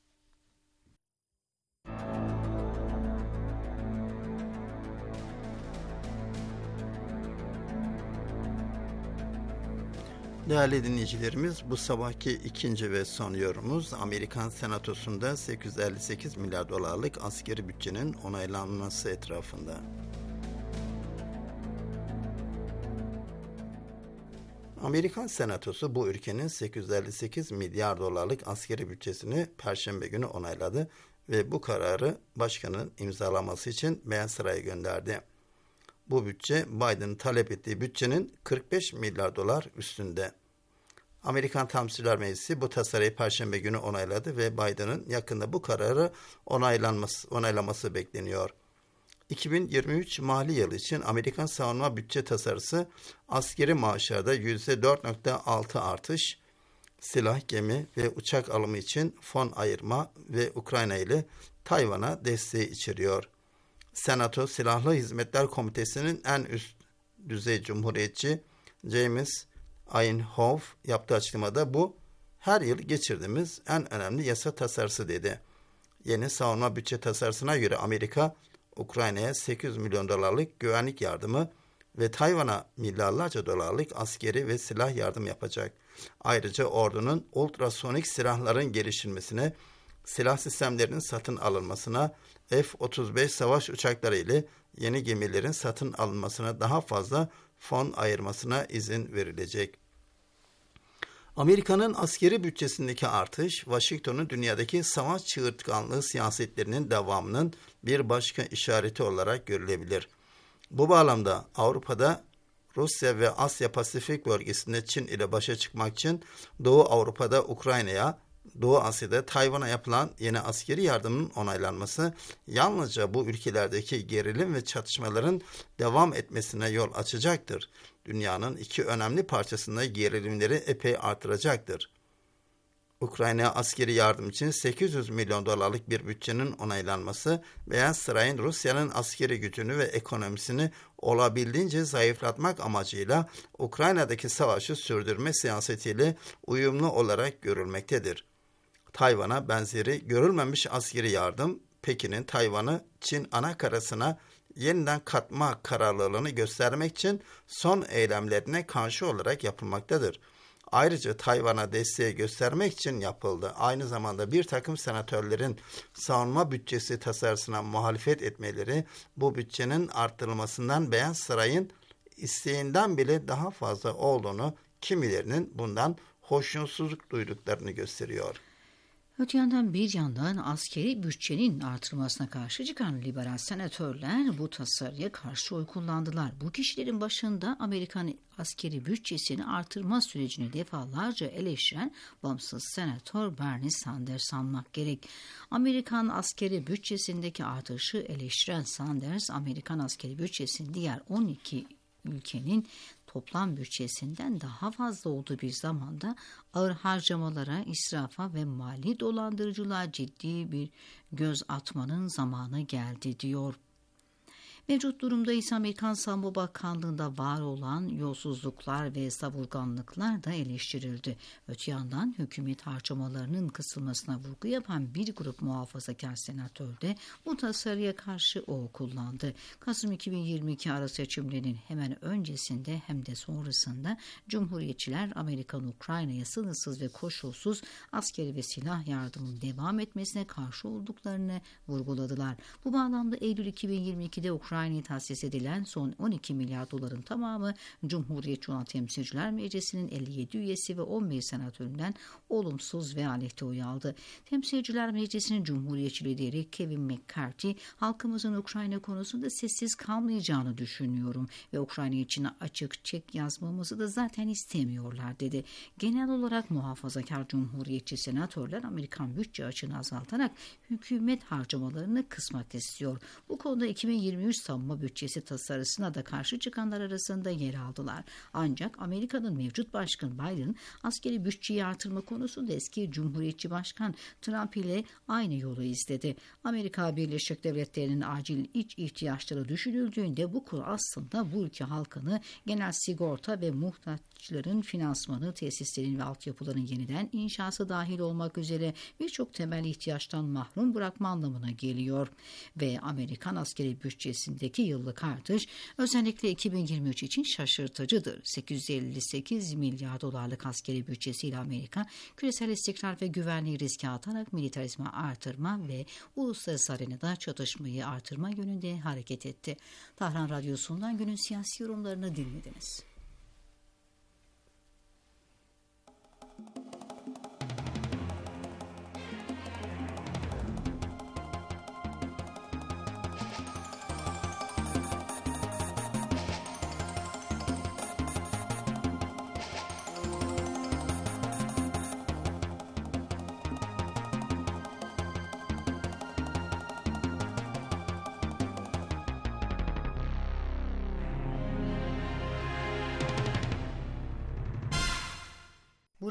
Değerli dinleyicilerimiz, bu sabahki ikinci ve son yorumumuz Amerikan Senatosu'nda sekiz yüz elli sekiz milyar dolarlık askeri bütçenin onaylanması etrafında. Amerikan Senatosu bu ülkenin sekiz yüz elli sekiz milyar dolarlık askeri bütçesini Perşembe günü onayladı ve bu kararı başkanın imzalaması için Beyaz Saray'a gönderdi. Bu bütçe Biden'ın talep ettiği bütçenin kırk beş milyar dolar üstünde. Amerikan Temsilciler Meclisi bu tasarıyı Perşembe günü onayladı ve Biden'ın yakında bu kararı onaylanması, onaylaması bekleniyor. iki bin yirmi üç mali yılı için Amerikan savunma bütçe tasarısı askeri maaşlarda yüzde dört virgül altı artış, silah, gemi ve uçak alımı için fon ayırma ve Ukrayna ile Tayvan'a desteği içeriyor. Senato Silahlı Hizmetler Komitesi'nin en üst düzey cumhuriyetçi James Inhofe yaptığı açıklamada bu her yıl geçirdiğimiz en önemli yasa tasarısı dedi. Yeni savunma bütçe tasarısına göre Amerika Ukrayna'ya sekiz yüz milyon dolarlık güvenlik yardımı ve Tayvan'a milyarlarca dolarlık askeri ve silah yardım yapacak. Ayrıca ordunun ultrasonik silahların geliştirilmesine, silah sistemlerinin satın alınmasına, F otuz beş savaş uçakları ile yeni gemilerin satın alınmasına daha fazla fon ayırmasına izin verilecek. Amerika'nın askeri bütçesindeki artış, Washington'un dünyadaki savaş çığırtkanlığı siyasetlerinin devamının bir başka işareti olarak görülebilir. Bu bağlamda Avrupa'da Rusya ve Asya Pasifik bölgesinde Çin ile başa çıkmak için Doğu Avrupa'da Ukrayna'ya, Doğu Asya'da Tayvan'a yapılan yeni askeri yardımın onaylanması yalnızca bu ülkelerdeki gerilim ve çatışmaların devam etmesine yol açacaktır. Dünyanın iki önemli parçasında gerilimleri epey artıracaktır. Ukrayna'ya askeri yardım için sekiz yüz milyon dolarlık bir bütçenin onaylanması, Beyaz Saray'ın Rusya'nın askeri gücünü ve ekonomisini olabildiğince zayıflatmak amacıyla Ukrayna'daki savaşı sürdürme siyasetiyle uyumlu olarak görülmektedir. Tayvan'a benzeri görülmemiş askeri yardım, Pekin'in Tayvan'ı Çin anakarasına yeniden katma kararlılığını göstermek için son eylemlerine karşı olarak yapılmaktadır. Ayrıca Tayvan'a desteği göstermek için yapıldı. Aynı zamanda bir takım senatörlerin savunma bütçesi tasarısına muhalefet etmeleri bu bütçenin arttırılmasından Beyaz Saray'ın isteğinden bile daha fazla olduğunu, kimilerinin bundan hoşnutsuzluk duyduklarını gösteriyor. Öte yandan bir yandan askeri bütçenin artırılmasına karşı çıkan liberal senatörler bu tasarıya karşı oy kullandılar. Bu kişilerin başında Amerikan askeri bütçesini artırma sürecini defalarca eleştiren bağımsız senatör Bernie Sanders almak gerek. Amerikan askeri bütçesindeki artışı eleştiren Sanders, Amerikan askeri bütçesinin diğer on iki ülkenin toplam bütçesinden daha fazla olduğu bir zamanda ağır harcamalara, israfa ve mali dolandırıcılığa ciddi bir göz atmanın zamanı geldi diyor. Mevcut durumda ise Amerikan Savunma Bakanlığı'nda var olan yolsuzluklar ve savurganlıklar da eleştirildi. Öte yandan hükümet harcamalarının kısılmasına vurgu yapan bir grup muhafazakar senatör de bu tasarıya karşı oy kullandı. Kasım iki bin yirmi iki ara seçimlerinin hemen öncesinde hem de sonrasında Cumhuriyetçiler Amerikan Ukrayna'ya sınırsız ve koşulsuz askeri ve silah yardımının devam etmesine karşı olduklarını vurguladılar. Bu bağlamda Eylül iki bin yirmi ikide Ukrayna'ya tahsis edilen son on iki milyar doların tamamı Cumhuriyetçi olan Temsilciler Meclisi'nin elli yedi üyesi ve on bir senatöründen olumsuz ve aleyhte oy aldı. Temsilciler Meclisi'nin Cumhuriyetçi lideri Kevin McCarthy, halkımızın Ukrayna konusunda sessiz kalmayacağını düşünüyorum ve Ukrayna için açık çek yazmamızı da zaten istemiyorlar dedi. Genel olarak muhafazakar Cumhuriyetçi senatörler Amerikan bütçe açığını azaltarak hükümet harcamalarını kısmak istiyor. Bu konuda iki bin yirmi üç savunma bütçesi tasarısına da karşı çıkanlar arasında yer aldılar. Ancak Amerika'nın mevcut başkanı Biden askeri bütçeyi artırma konusunda eski Cumhuriyetçi Başkan Trump ile aynı yolu izledi. Amerika Birleşik Devletleri'nin acil iç ihtiyaçları düşünüldüğünde bu konu aslında bu ülke halkını genel sigorta ve muhtaçların finansmanı, tesislerin ve altyapıların yeniden inşası dahil olmak üzere birçok temel ihtiyaçtan mahrum bırakma anlamına geliyor. Ve Amerikan askeri bütçesindeki yıllık artış özellikle iki bin yirmi üç için şaşırtıcıdır. sekiz yüz elli sekiz milyar dolarlık askeri bütçesiyle Amerika küresel istikrar ve güvenliği riske atarak militarizmi artırma ve uluslararası arenada çatışmayı artırma yönünde hareket etti. Tahran Radyosu'ndan günün siyasi yorumlarını dinlediniz.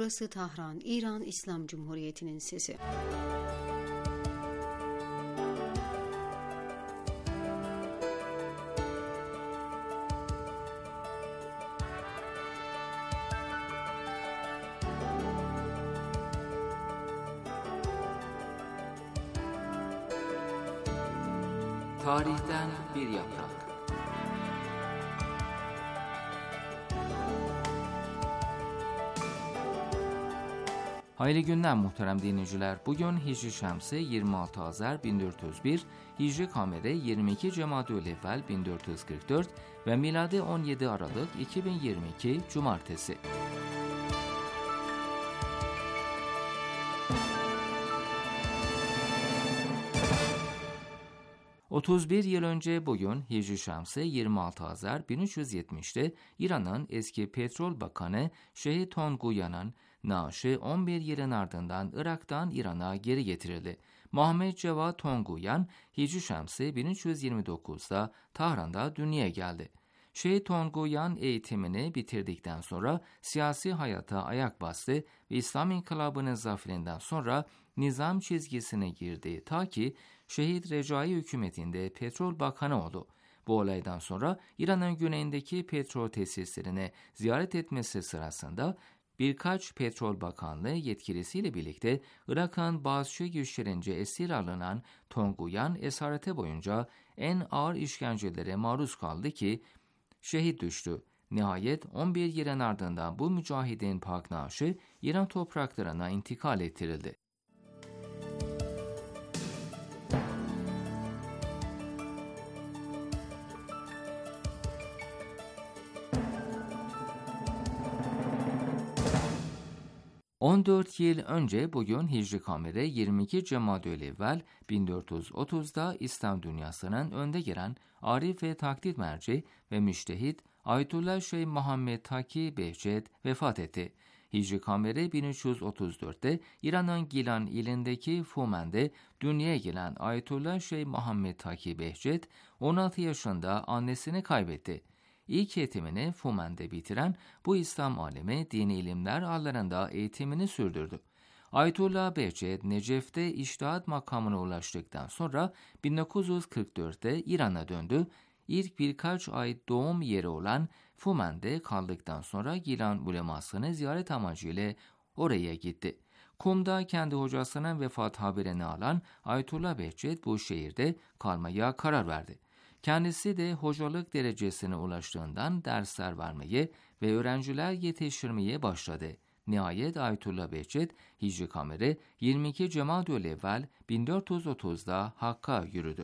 Burası Tahran, İran İslam Cumhuriyeti'nin sesi. Tarihten bir yaprak. Hayırlı günler muhterem dinleyiciler. Bugün Hicri Şemsi yirmi altı Azer bin dört yüz bir, Hicri Kameri yirmi iki Cemadü'l-Evvel bin dört yüz kırk dört ve miladi on yedi Aralık iki bin yirmi iki Cumartesi. otuz bir yıl önce bugün Hicri Şemsi yirmi altı Azer bin üç yüz yetmişte İran'ın eski petrol bakanı Şeyh Tonguyan'ın naaşı on bir yılın ardından Irak'tan İran'a geri getirildi. Muhammed Cevat Tonguyan Hicri Şemsi bin üç yüz yirmi dokuzda Tahran'da dünyaya geldi. Şeyh Tonguyan eğitimini bitirdikten sonra siyasi hayata ayak bastı ve İslam İnkılabı'nın zaferinden sonra nizam çizgisine girdi ta ki Şehit Recai hükümetinde petrol bakanı oldu. Bu olaydan sonra İran'ın güneyindeki petrol tesislerini ziyaret etmesi sırasında birkaç petrol bakanlığı yetkilisiyle birlikte Irak'ın Bazı güçlerince esir alınan Tonguyan esarete boyunca en ağır işkencelere maruz kaldı ki şehit düştü. Nihayet on bir yılın ardından bu mücahidin pak naaşı İran topraklarına intikal ettirildi. on dört yıl önce bugün Hicri Kameri yirmi iki Cemadü'l-Evvel bin dört yüz otuzda İslam dünyasının önde gelen arif ve taklit merci ve müştehit Ayetullah Şeyh Muhammed Taki Behçet vefat etti. Hicri Kameri bin üç yüz otuz dörtte İran'ın Gilan ilindeki Fumen'de dünyaya gelen Ayetullah Şeyh Muhammed Taki Behçet on altı yaşında annesini kaybetti. İlk eğitimini Fumen'de bitiren bu İslam alemi dini ilimler alanında eğitimini sürdürdü. Ayetullah Behçet Necef'te içtihat makamına ulaştıktan sonra bin dokuz yüz kırk dörtte İran'a döndü. İlk birkaç ay doğum yeri olan Fumen'de kaldıktan sonra Gilan ulemasını ziyaret amacıyla oraya gitti. Kum'da kendi hocasının vefat haberini alan Ayetullah Behçet bu şehirde kalmaya karar verdi. Kendisi de hocalık derecesine ulaştığından dersler vermeye ve öğrenciler yetiştirmeye başladı. Nihayet Ayetullah Behçet Hicri Kameri yirmi iki Cemadü'l-Evvel bin dört yüz otuzda Hakk'a yürüdü.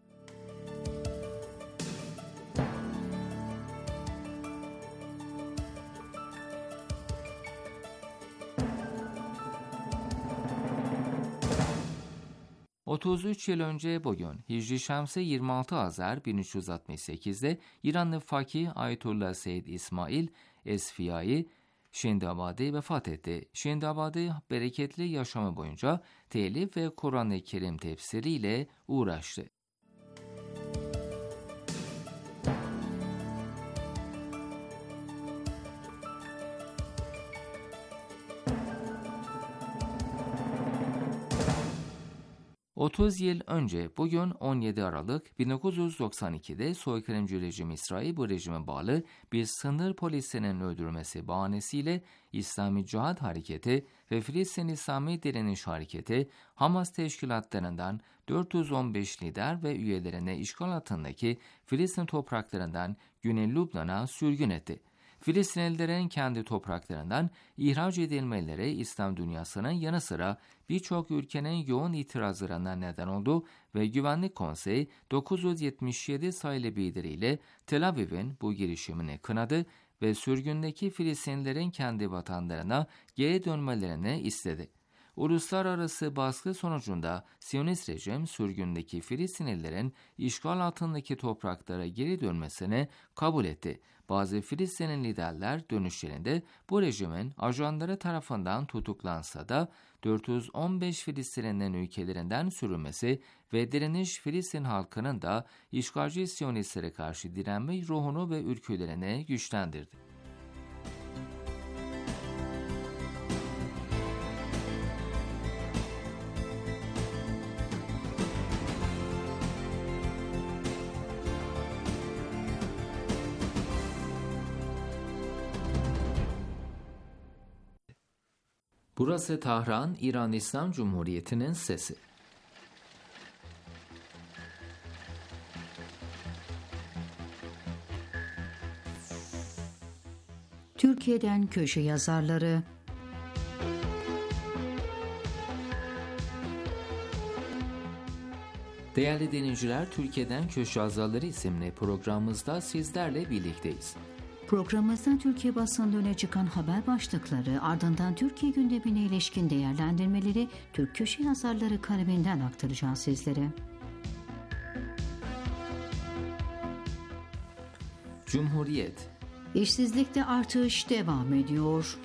otuz üç yıl önce bugün Hicri Şemsi yirmi altı Azer bin üç yüz altmış sekizde İranlı fakih Ayetullah Seyyid İsmail Esfiyai Şendabadi vefat etti. Şendabadi bereketli yaşamı boyunca telif ve Kur'an-ı Kerim tefsiriyle uğraştı. otuz yıl önce bugün on yedi Aralık bin dokuz yüz doksan ikide soykırımcı rejim İsrail bu rejime bağlı bir sınır polisinin öldürmesi bahanesiyle İslami Cihat Hareketi ve Filistin İslami Direniş Hareketi Hamas teşkilatlarından dört yüz on beş lider ve üyelerine işgal altındaki Filistin topraklarından Güney Lübnan'a sürgün etti. Filistinlilerin kendi topraklarından ihraç edilmeleri İslam dünyasının yanı sıra birçok ülkenin yoğun itirazlarına neden oldu ve Güvenlik Konseyi dokuz yüz yetmiş yedi sayılı bildiriyle Tel Aviv'in bu girişimini kınadı ve sürgündeki Filistinlilerin kendi vatanlarına geri dönmelerini istedi. Uluslararası baskı sonucunda Siyonist rejim sürgündeki Filistinlilerin işgal altındaki topraklara geri dönmesini kabul etti. Bazı Filistinli liderler dönüşlerinde bu rejimin ajanları tarafından tutuklansa da dört yüz on beş Filistinli'nin ülkelerinden sürülmesi ve direniş Filistin halkının da işgalci Siyonistlere karşı direnme ruhunu ve ülkelerini güçlendirdi. Burası Tahran, İran İslam Cumhuriyeti'nin sesi. Türkiye'den köşe yazarları. Değerli dinleyiciler, Türkiye'den Köşe Yazarları isimli programımızda sizlerle birlikteyiz. Programımızda Türkiye basında öne çıkan haber başlıkları, ardından Türkiye gündemine ilişkin değerlendirmeleri Türk Köşe Yazarları kaleminden aktaracağız sizlere. Cumhuriyet. İşsizlikte artış devam ediyor.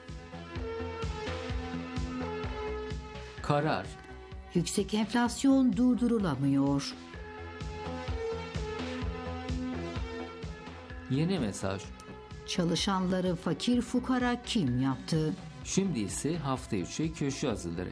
Karar. Yüksek enflasyon durdurulamıyor. Yeni mesaj. Çalışanları fakir fukara kim yaptı? Şimdi ise hafta içi köşe yazıları.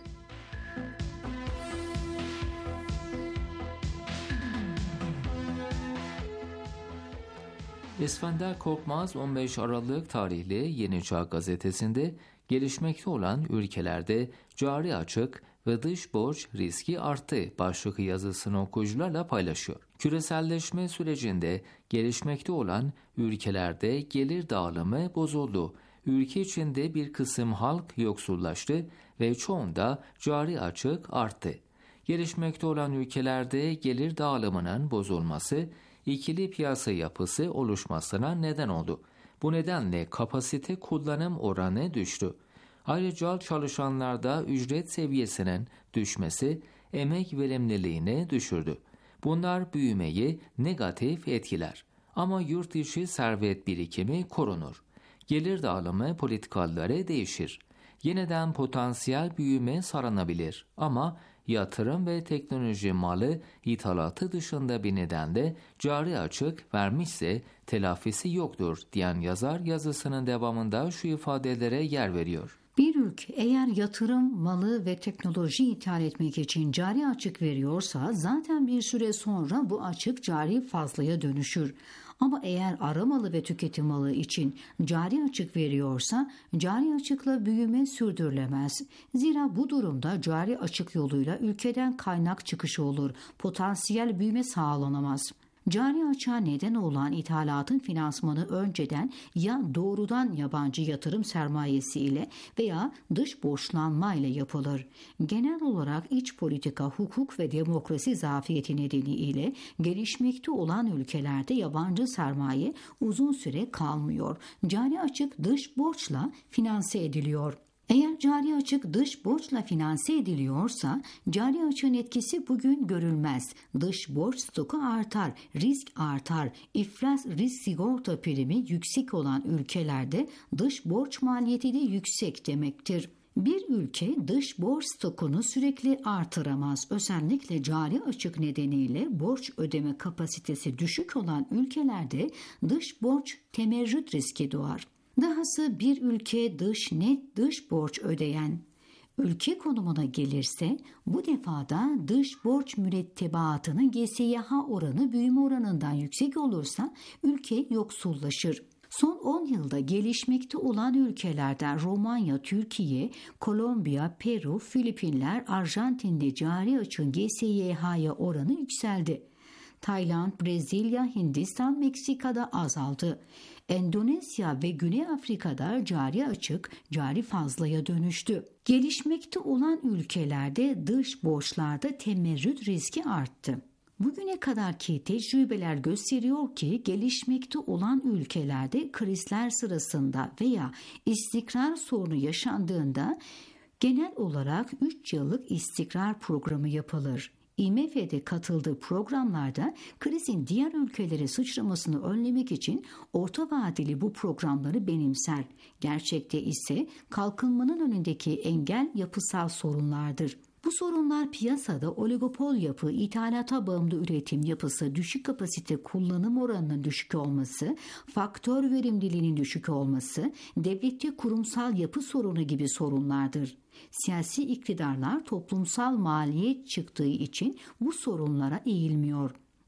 İskender Korkmaz on beş Aralık tarihli Yeni Çağ gazetesinde gelişmekte olan ülkelerde cari açık ve dış borç riski arttı başlıklı yazısını okuyucularla paylaşıyor. Küreselleşme sürecinde gelişmekte olan ülkelerde gelir dağılımı bozuldu. Ülke içinde bir kısım halk yoksullaştı ve çoğunda cari açık arttı. Gelişmekte olan ülkelerde gelir dağılımının bozulması, ikili piyasa yapısı oluşmasına neden oldu. Bu nedenle kapasite kullanım oranı düştü. Ayrıca çalışanlarda ücret seviyesinin düşmesi emek verimliliğini düşürdü. Bunlar büyümeyi negatif etkiler. Ama yurt içi servet birikimi korunur. Gelir dağılımı politikaları değişir. Yeniden potansiyel büyüme sağlanabilir ama yatırım ve teknoloji malı ithalatı dışında bir nedenle cari açık vermişse telafisi yoktur diyen yazar yazısının devamında şu ifadelere yer veriyor. Bir ülke eğer yatırım, malı ve teknoloji ithal etmek için cari açık veriyorsa zaten bir süre sonra bu açık cari fazlaya dönüşür. Ama eğer ara malı ve tüketim malı için cari açık veriyorsa cari açıkla büyüme sürdürülemez. Zira bu durumda cari açık yoluyla ülkeden kaynak çıkışı olur, potansiyel büyüme sağlanamaz. Cari açığa neden olan ithalatın finansmanı önceden ya doğrudan yabancı yatırım sermayesi ile veya dış borçlanma ile yapılır. Genel olarak iç politika, hukuk ve demokrasi zafiyeti nedeniyle gelişmekte olan ülkelerde yabancı sermaye uzun süre kalmıyor. Cari açık dış borçla finanse ediliyor. Eğer cari açık dış borçla finanse ediliyorsa cari açığın etkisi bugün görülmez. Dış borç stoku artar, risk artar. İflas risk sigorta primi yüksek olan ülkelerde dış borç maliyeti de yüksek demektir. Bir ülke dış borç stokunu sürekli artıramaz. Özellikle cari açık nedeniyle borç ödeme kapasitesi düşük olan ülkelerde dış borç temerrüt riski doğar. Dahası bir ülke dış net dış borç ödeyen ülke konumuna gelirse bu defada dış borç mürettebatının G S Y H oranı büyüme oranından yüksek olursa ülke yoksullaşır. Son on yılda gelişmekte olan ülkelerden Romanya, Türkiye, Kolombiya, Peru, Filipinler, Arjantin'de cari açığın G S Y H'ya oranı yükseldi. Tayland, Brezilya, Hindistan, Meksika'da azaldı. Endonezya ve Güney Afrika'da cari açık, cari fazlaya dönüştü. Gelişmekte olan ülkelerde dış borçlarda temerrüt riski arttı. Bugüne kadarki tecrübeler gösteriyor ki gelişmekte olan ülkelerde krizler sırasında veya istikrar sorunu yaşandığında genel olarak üç yıllık istikrar programı yapılır. I M F'de katıldığı programlarda krizin diğer ülkelere sıçramasını önlemek için orta vadeli bu programları benimser. Gerçekte ise kalkınmanın önündeki engel yapısal sorunlardır. Bu sorunlar piyasada oligopol yapı, ithalata bağımlı üretim yapısı, düşük kapasite kullanım oranının düşük olması, faktör verimliliğinin düşük olması, devlette kurumsal yapı sorunu gibi sorunlardır. Siyasi iktidarlar toplumsal maliyet çıktığı için bu sorunlara eğilmiyor.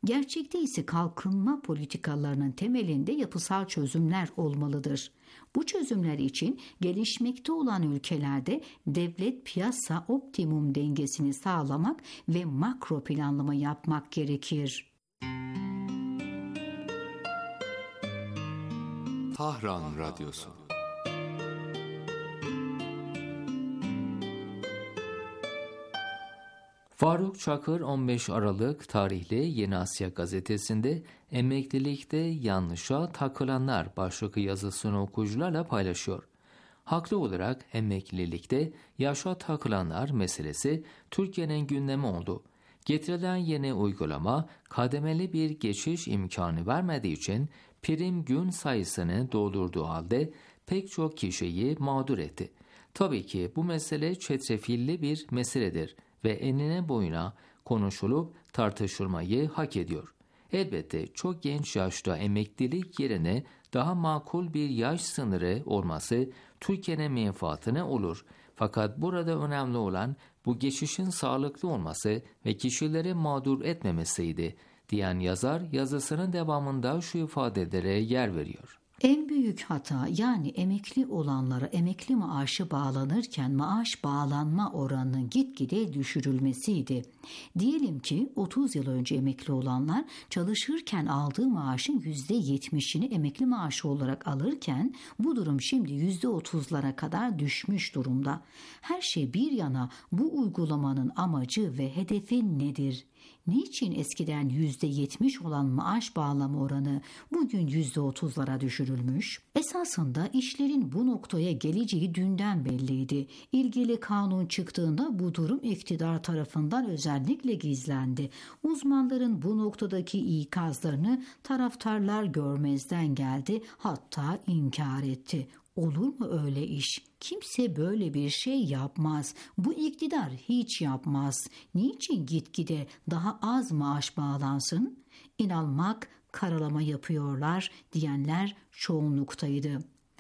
Gerçekte ise kalkınma politikalarının temelinde yapısal çözümler olmalıdır. Bu çözümler için gelişmekte olan ülkelerde devlet piyasa optimum dengesini sağlamak ve makro planlama yapmak gerekir. Tahran Radyosu. Faruk Çakır on beş Aralık tarihli Yeni Asya gazetesinde emeklilikte yanlışa takılanlar başlıklı yazısını okuyucularla paylaşıyor. Haklı olarak emeklilikte yaşa takılanlar meselesi Türkiye'nin gündemi oldu. Getirilen yeni uygulama kademeli bir geçiş imkanı vermediği için prim gün sayısını doldurduğu halde pek çok kişiyi mağdur etti. Tabii ki bu mesele çetrefilli bir meseledir ve enine boyuna konuşulup tartışılmayı hak ediyor. Elbette çok genç yaşta emeklilik yerine daha makul bir yaş sınırı olması Türkiye'nin menfaatine olur. Fakat burada önemli olan bu geçişin sağlıklı olması ve kişileri mağdur etmemesiydi, diyen yazar yazısının devamında şu ifadelere yer veriyor. En büyük hata, yani emekli olanlara emekli maaşı bağlanırken maaş bağlanma oranının gitgide düşürülmesiydi. Diyelim ki otuz yıl önce emekli olanlar çalışırken aldığı maaşın yüzde yetmişini emekli maaşı olarak alırken bu durum şimdi yüzde otuzlara kadar düşmüş durumda. Her şey bir yana, bu uygulamanın amacı ve hedefi nedir? Niçin eskiden yüzde yetmiş olan maaş bağlama oranı bugün yüzde otuzlara düşürülmüş? Esasında işlerin bu noktaya geleceği dünden belliydi. İlgili kanun çıktığında bu durum iktidar tarafından özellikle gizlendi. Uzmanların bu noktadaki ikazlarını taraftarlar görmezden geldi, hatta inkar etti. Olur mu öyle iş? Kimse böyle bir şey yapmaz. Bu iktidar hiç yapmaz. Niçin gitgide daha az maaş bağlansın? İnanmak, karalama yapıyorlar diyenler çoğunluktaydı.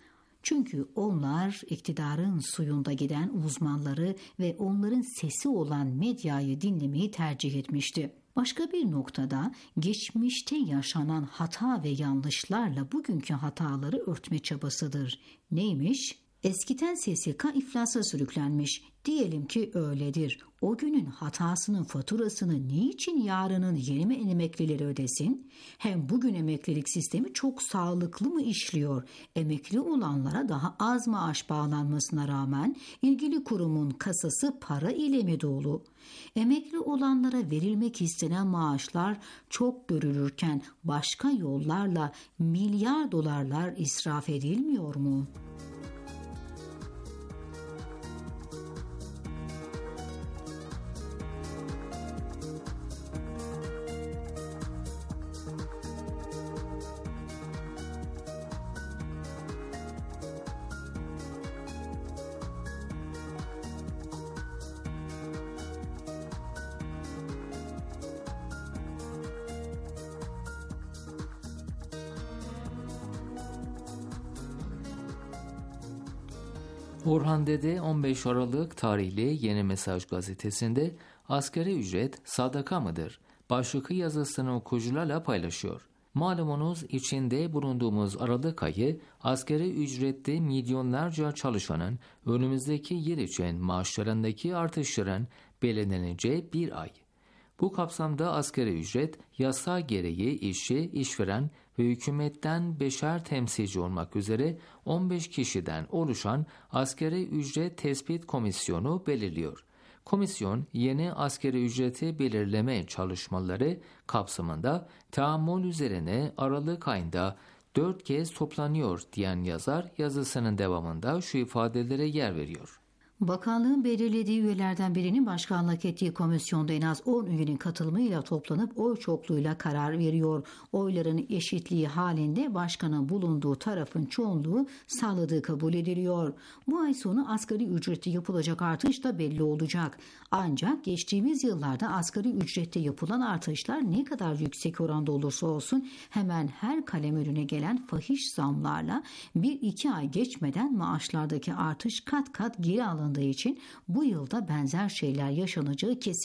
Çünkü onlar iktidarın suyunda giden uzmanları ve onların sesi olan medyayı dinlemeyi tercih etmişti. Başka bir noktada geçmişte yaşanan hata ve yanlışlarla bugünkü hataları örtme çabasıdır. Neymiş? Eskiden S S K iflasa sürüklenmiş. Diyelim ki öyledir. O günün hatasının faturasını niçin yarının yeni mi emeklileri ödesin? Hem bugün emeklilik sistemi çok sağlıklı mı işliyor? Emekli olanlara daha az maaş bağlanmasına rağmen ilgili kurumun kasası para ile mi dolu? Emekli olanlara verilmek istenen maaşlar çok görülürken başka yollarla milyar dolarlar israf edilmiyor mu? Orhan Dede on beş Aralık tarihli Yeni Mesaj gazetesinde asgari ücret sadaka mıdır başlıklı yazısını okuyucularla paylaşıyor. Malumunuz içinde bulunduğumuz Aralık ayı asgari ücretli milyonlarca çalışanın önümüzdeki yıl için maaşlarındaki artışların belirleneceği bir ay. Bu kapsamda asgari ücret yasa gereği işçi, işveren ve hükümetten beşer temsilci olmak üzere on beş kişiden oluşan asgari ücret tespit komisyonu belirliyor. Komisyon yeni asgari ücreti belirleme çalışmaları kapsamında tahammül üzerine Aralık ayında dört kez toplanıyor diyen yazar yazısının devamında şu ifadelere yer veriyor. Bakanlığın belirlediği üyelerden birinin başkanlık ettiği komisyonda en az on üyenin katılımıyla toplanıp oy çokluğuyla karar veriyor. Oyların eşitliği halinde başkanın bulunduğu tarafın çoğunluğu sağladığı kabul ediliyor. Bu ay sonu asgari ücrette yapılacak artış da belli olacak. Ancak geçtiğimiz yıllarda asgari ücrette yapılan artışlar ne kadar yüksek oranda olursa olsun hemen her kalem önüne gelen fahiş zamlarla bir iki ay geçmeden maaşlardaki artış kat kat geri alındı için bu yılda benzer şeyler yaşanacağı kesin.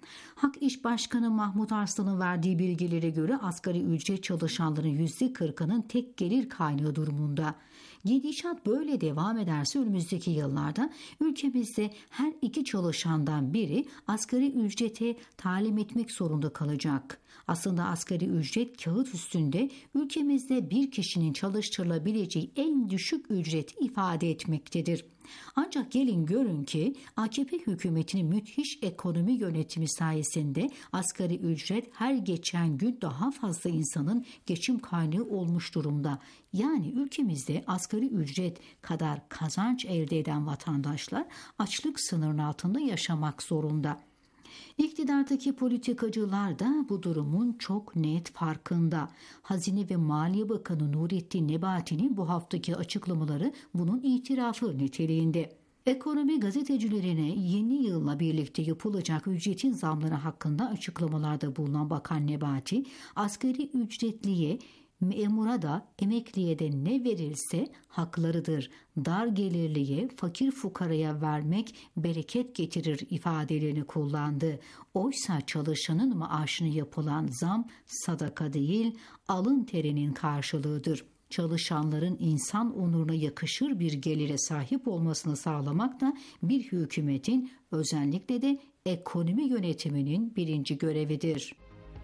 Hak İş Başkanı Mahmut Arslan'ın verdiği bilgilere göre asgari ücret çalışanların yüzde kırkının tek gelir kaynağı durumunda. Gidişat böyle devam ederse önümüzdeki yıllarda ülkemizde her iki çalışandan biri asgari ücrete talim etmek zorunda kalacak. Aslında asgari ücret kağıt üstünde ülkemizde bir kişinin çalıştırılabileceği en düşük ücreti ifade etmektedir. Ancak gelin görün ki A K P hükümetinin müthiş ekonomi yönetimi sayesinde asgari ücret her geçen gün daha fazla insanın geçim kaynağı olmuş durumda. Yani ülkemizde asgari ücret kadar kazanç elde eden vatandaşlar açlık sınırının altında yaşamak zorunda. İktidardaki politikacılar da bu durumun çok net farkında. Hazine ve Maliye Bakanı Nurettin Nebati'nin bu haftaki açıklamaları bunun itirafı niteliğinde. Ekonomi gazetecilerine yeni yılla birlikte yapılacak ücretin zamları hakkında açıklamalarda bulunan Bakan Nebati, asgari ücretliye, memura da emekliye de ne verilse haklarıdır. Dar gelirliye, fakir fukaraya vermek bereket getirir ifadelerini kullandı. Oysa çalışanın maaşına yapılan zam sadaka değil, alın terinin karşılığıdır. Çalışanların insan onuruna yakışır bir gelire sahip olmasını sağlamak da bir hükümetin, özellikle de ekonomi yönetiminin birinci görevidir.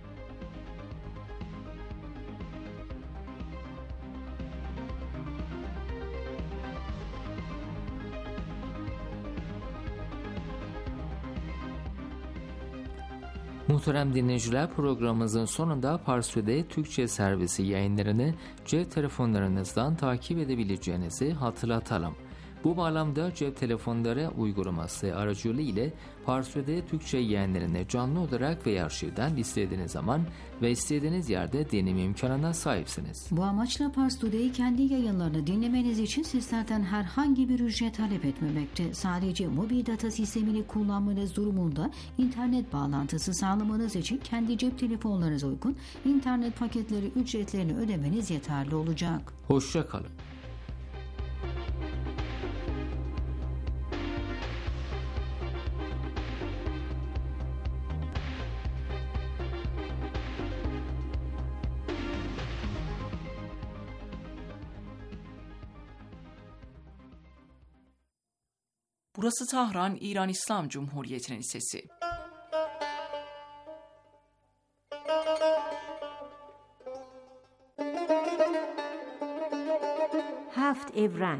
Muhterem dinleyiciler, programımızın sonunda Parsu'de Türkçe servisi yayınlarını cep telefonlarınızdan takip edebileceğinizi hatırlatalım. Bu bağlamda cep telefonları uygulaması aracılığı ile Parsu'de Türkçe yayınlarını canlı olarak ve arşivden istediğiniz zaman ve istediğiniz yerde dinleme imkanına sahipsiniz. Bu amaçla Parsu'de'yi kendi yayınlarını dinlemeniz için sizlerden herhangi bir ücret talep etmemekte. Sadece mobil data sistemini kullanmanız durumunda internet bağlantısı sağlamanız için kendi cep telefonlarınıza uygun internet paketleri ücretlerini ödemeniz yeterli olacak. Hoşça kalın. Burası Tahran, İran İslam Cumhuriyeti'nin sesi. Heft Evrenk.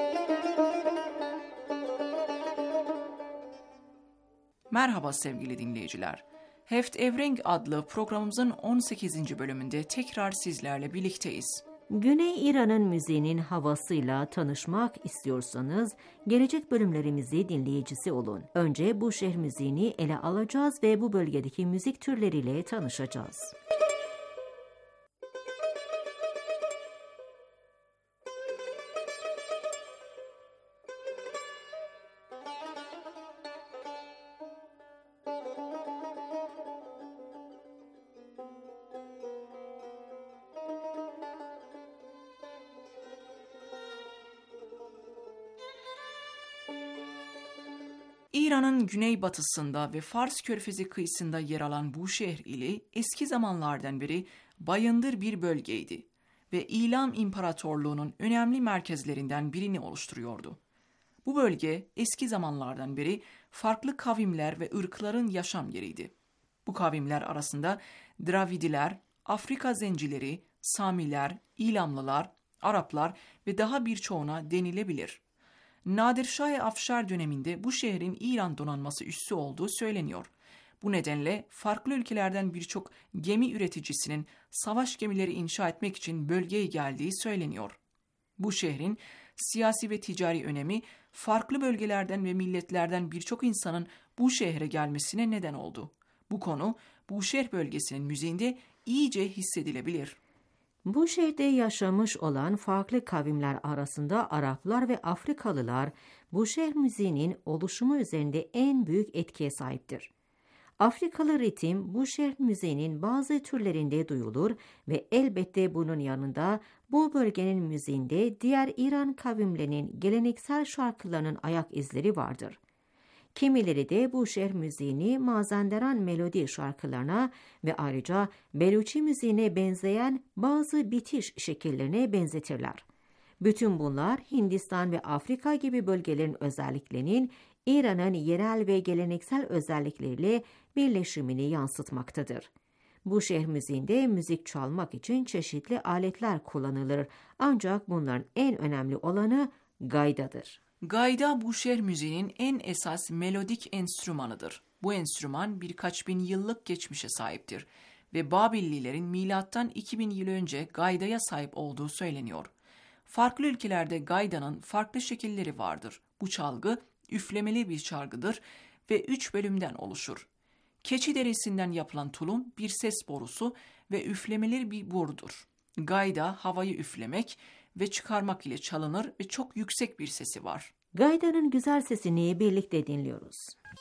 Merhaba sevgili dinleyiciler. Heft Evrenk adlı programımızın on sekizinci bölümünde tekrar sizlerle birlikteyiz. Güney İran'ın müziğinin havasıyla tanışmak istiyorsanız gelecek bölümlerimizi dinleyicisi olun. Önce bu şehir müziğini ele alacağız ve bu bölgedeki müzik türleriyle tanışacağız. İran'ın güneybatısında ve Fars Körfezi kıyısında yer alan bu şehir ili eski zamanlardan beri bayındır bir bölgeydi ve İlam İmparatorluğu'nun önemli merkezlerinden birini oluşturuyordu. Bu bölge eski zamanlardan beri farklı kavimler ve ırkların yaşam yeriydi. Bu kavimler arasında Dravidiler, Afrika Zencileri, Samiler, İlamlılar, Araplar ve daha birçoğuna denilebilir. Nadir Şah Afşar döneminde bu şehrin İran donanması üssü olduğu söyleniyor. Bu nedenle farklı ülkelerden birçok gemi üreticisinin savaş gemileri inşa etmek için bölgeye geldiği söyleniyor. Bu şehrin siyasi ve ticari önemi farklı bölgelerden ve milletlerden birçok insanın bu şehre gelmesine neden oldu. Bu konu bu şehir bölgesinin müziğinde iyice hissedilebilir. Bu şehirde yaşamış olan farklı kavimler arasında Araplar ve Afrikalılar bu şehir müziğinin oluşumu üzerinde en büyük etkiye sahiptir. Afrikalı ritim bu şehir müziğinin bazı türlerinde duyulur ve elbette bunun yanında bu bölgenin müziğinde diğer İran kavimlerinin geleneksel şarkılarının ayak izleri vardır. Kimileri de bu şehir müziğini Mazandaran melodi şarkılarına ve ayrıca Beluçi müziğine benzeyen bazı bitiş şekillerine benzetirler. Bütün bunlar Hindistan ve Afrika gibi bölgelerin özelliklerinin İran'ın yerel ve geleneksel özellikleriyle birleşimini yansıtmaktadır. Bu şehir müziğinde müzik çalmak için çeşitli aletler kullanılır. Ancak bunların en önemli olanı gaydadır. Gayda bu şehir müziğinin en esas melodik enstrümanıdır. Bu enstrüman birkaç bin yıllık geçmişe sahiptir ve Babillilerin milattan iki bin yıl önce gaydaya sahip olduğu söyleniyor. Farklı ülkelerde gaydanın farklı şekilleri vardır. Bu çalgı üflemeli bir çalgıdır ve üç bölümden oluşur. Keçi derisinden yapılan tulum bir ses borusu ve üflemeli bir borudur. Gayda havayı üflemek ve çıkarmak ile çalınır ve çok yüksek bir sesi var. Gayda'nın güzel sesini birlikte dinliyoruz.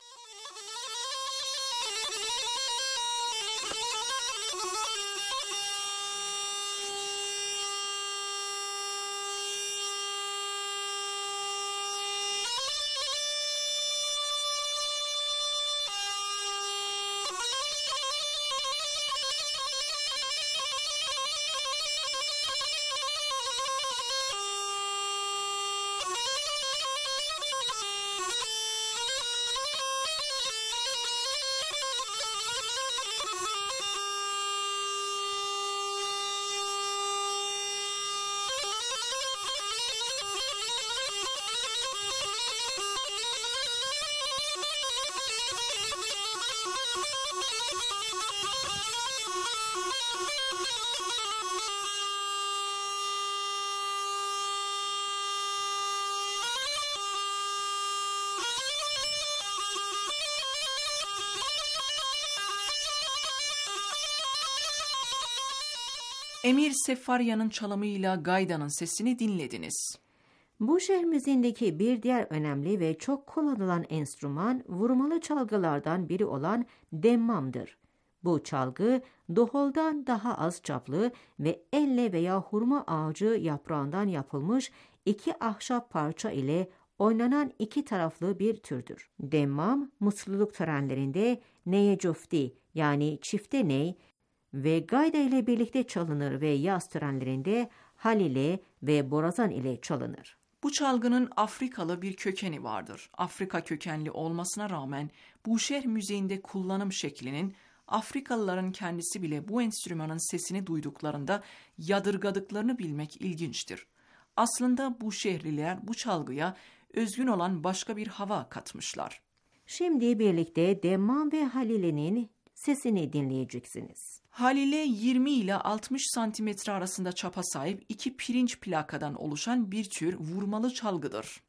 Emir Seffarya'nın çalımıyla gaydanın sesini dinlediniz. Bu şehir müziğindeki bir diğer önemli ve çok kullanılan enstrüman vurmalı çalgılardan biri olan demmamdır. Bu çalgı doholdan daha az çaplı ve elle veya hurma ağacı yaprağından yapılmış iki ahşap parça ile oynanan iki taraflı bir türdür. Demmam, mutluluk törenlerinde neye cufti yani çifte ney ve gayda ile birlikte çalınır ve yaz törenlerinde halile ve borazan ile çalınır. Bu çalgının Afrikalı bir kökeni vardır. Afrika kökenli olmasına rağmen bu şehir müziğinde kullanım şeklinin Afrikalıların kendisi bile bu enstrümanın sesini duyduklarında yadırgadıklarını bilmek ilginçtir. Aslında bu şehirliler bu çalgıya özgün olan başka bir hava katmışlar. Şimdi birlikte demmam ve halilenin sesini dinleyeceksiniz. Halile yirmi ile altmış santimetre arasında çapa sahip iki pirinç plakadan oluşan bir tür vurmalı çalgıdır.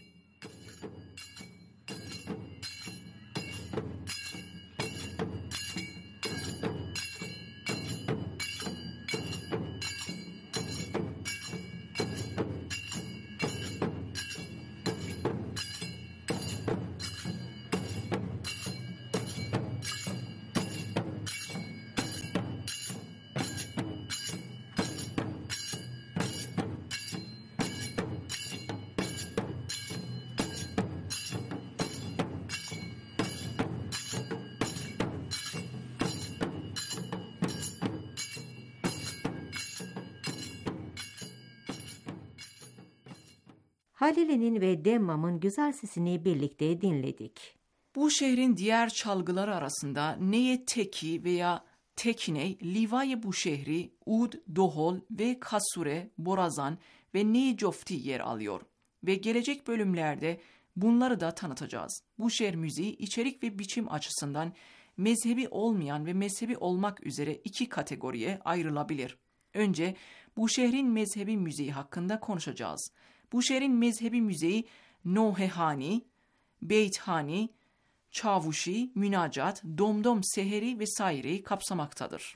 Halile'nin ve demmamın güzel sesini birlikte dinledik. Bu şehrin diğer çalgıları arasında neye teki veya tekine, livaya bu şehri, ud, dohol ve kasure, borazan ve neye cofti yer alıyor. Ve gelecek bölümlerde bunları da tanıtacağız. Bu şehir müziği içerik ve biçim açısından mezhebi olmayan ve mezhebi olmak üzere iki kategoriye ayrılabilir. Önce bu şehrin mezhebi müziği hakkında konuşacağız. Bu şehrin mezhebi müziği Nohehani, Beythani, Çavuşi, Münacat, Domdom Seheri vesaireyi kapsamaktadır.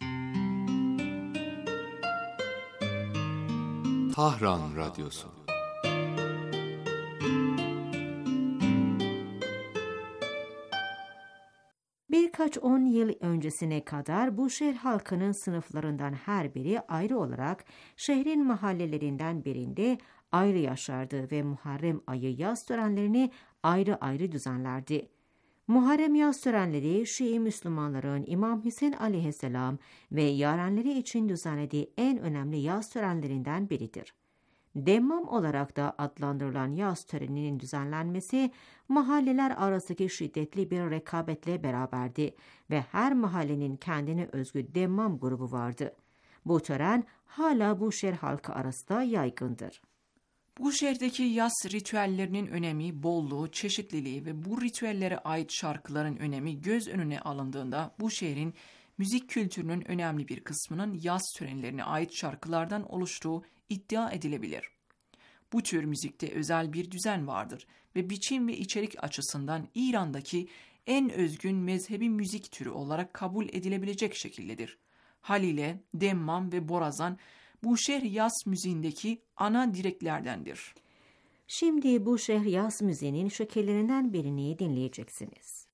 Tahran Radyosu. Birkaç on yıl öncesine kadar bu şehir halkının sınıflarından her biri ayrı olarak şehrin mahallelerinden birinde ayrı yaşardı ve Muharrem ayı yaz törenlerini ayrı ayrı düzenlerdi. Muharrem yaz törenleri Şii Müslümanların İmam Hüseyin aleyhisselam ve yarenleri için düzenlediği en önemli yaz törenlerinden biridir. Demmam olarak da adlandırılan yaz töreninin düzenlenmesi mahalleler arasındaki şiddetli bir rekabetle beraberdi ve her mahallenin kendine özgü demmam grubu vardı. Bu tören hala bu şehir halkı arasında yaygındır. Bu şehirdeki yaz ritüellerinin önemi, bolluğu, çeşitliliği ve bu ritüellere ait şarkıların önemi göz önüne alındığında bu şehrin müzik kültürünün önemli bir kısmının yaz törenlerine ait şarkılardan oluştuğu iddia edilebilir. Bu tür müzikte özel bir düzen vardır ve biçim ve içerik açısından İran'daki en özgün mezhebi müzik türü olarak kabul edilebilecek şekildedir. Haliyle, demmam ve borazan bu şehir yaz müziğindeki ana direklerdendir. Şimdi bu şehir yaz müziğinin şekillerinden birini dinleyeceksiniz.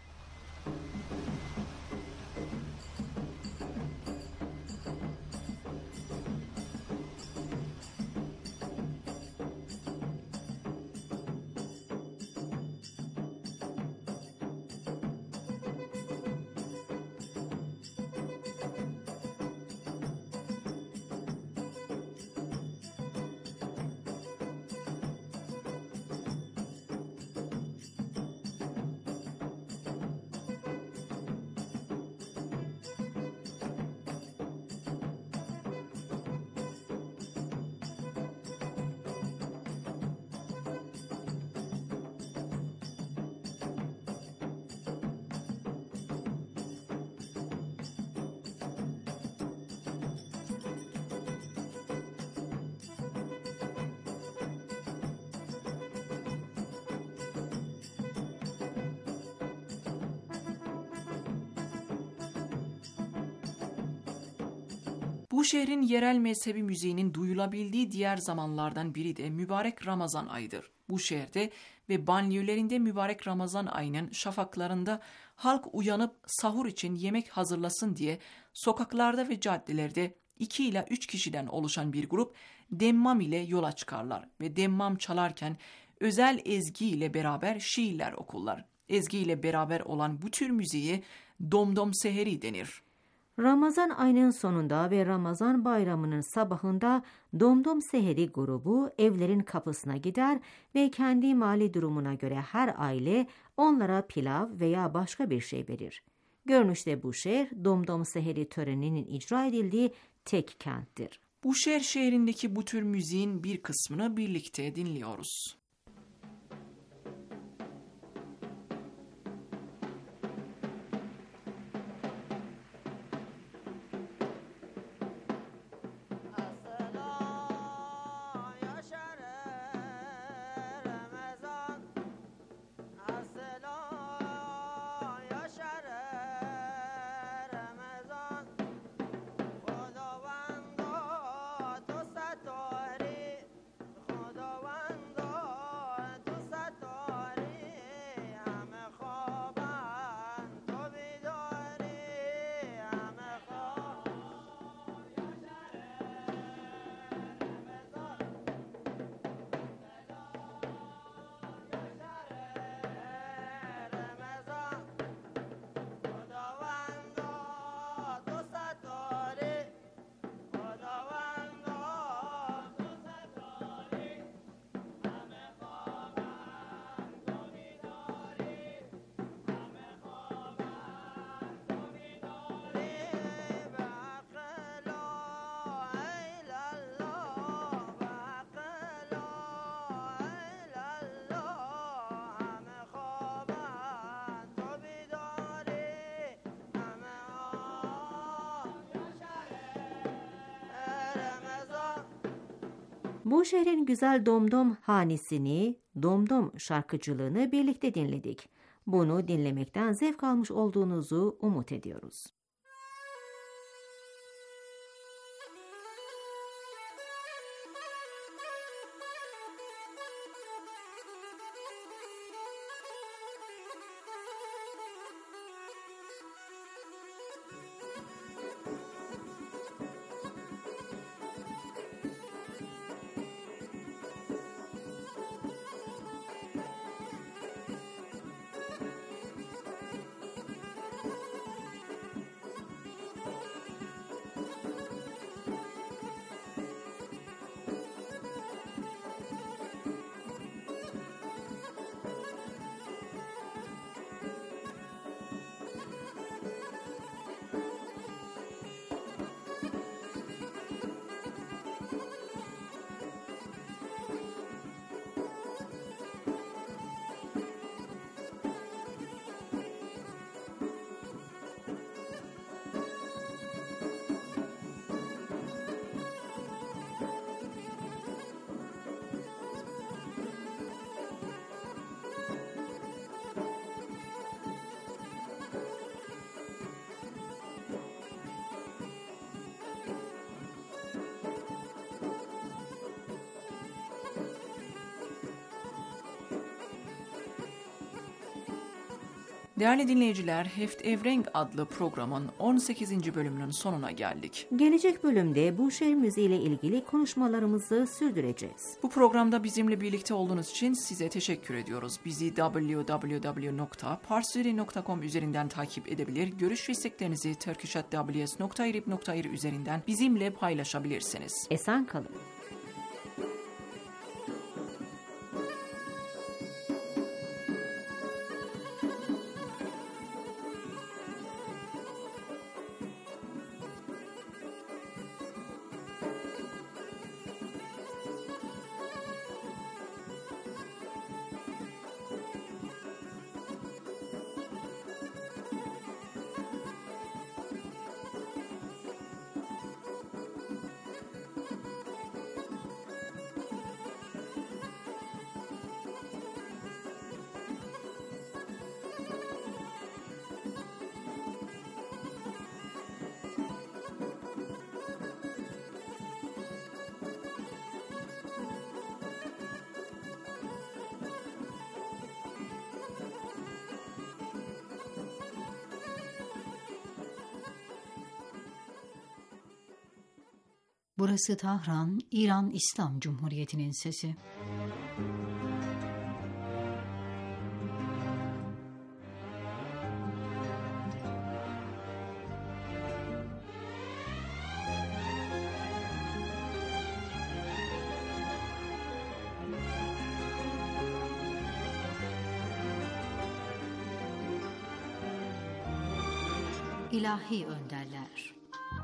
Bu şehrin yerel mezhebi müziğinin duyulabildiği diğer zamanlardan biri de mübarek Ramazan ayıdır. Bu şehirde ve banliyölerinde mübarek Ramazan ayının şafaklarında halk uyanıp sahur için yemek hazırlasın diye sokaklarda ve caddelerde iki ila üç kişiden oluşan bir grup demmam ile yola çıkarlar ve demmam çalarken özel ezgi ile beraber şiirler okurlar. Ezgi ile beraber olan bu tür müziğe domdom seheri denir. Ramazan ayının sonunda ve Ramazan bayramının sabahında Domdom Seheri grubu evlerin kapısına gider ve kendi mali durumuna göre her aile onlara pilav veya başka bir şey verir. Görünüşte bu şehir Domdom Seheri töreninin icra edildiği tek kenttir. Bu şehir şehrindeki bu tür müziğin bir kısmını birlikte dinliyoruz. Bu şehrin güzel domdom hanesini, domdom şarkıcılığını birlikte dinledik. Bunu dinlemekten zevk almış olduğunuzu umut ediyoruz. Değerli dinleyiciler, Heft Evrenk adlı programın on sekizinci bölümünün sonuna geldik. Gelecek bölümde Buşehir müziği ile ilgili konuşmalarımızı sürdüreceğiz. Bu programda bizimle birlikte olduğunuz için size teşekkür ediyoruz. Bizi double-u double-u double-u nokta parsuri nokta com üzerinden takip edebilir, görüş ve isteklerinizi turkish at w s nokta irib nokta ir üzerinden bizimle paylaşabilirsiniz. Esen kalın. Burası Tahran, İran İslam Cumhuriyeti'nin sesi. İlahi önderler.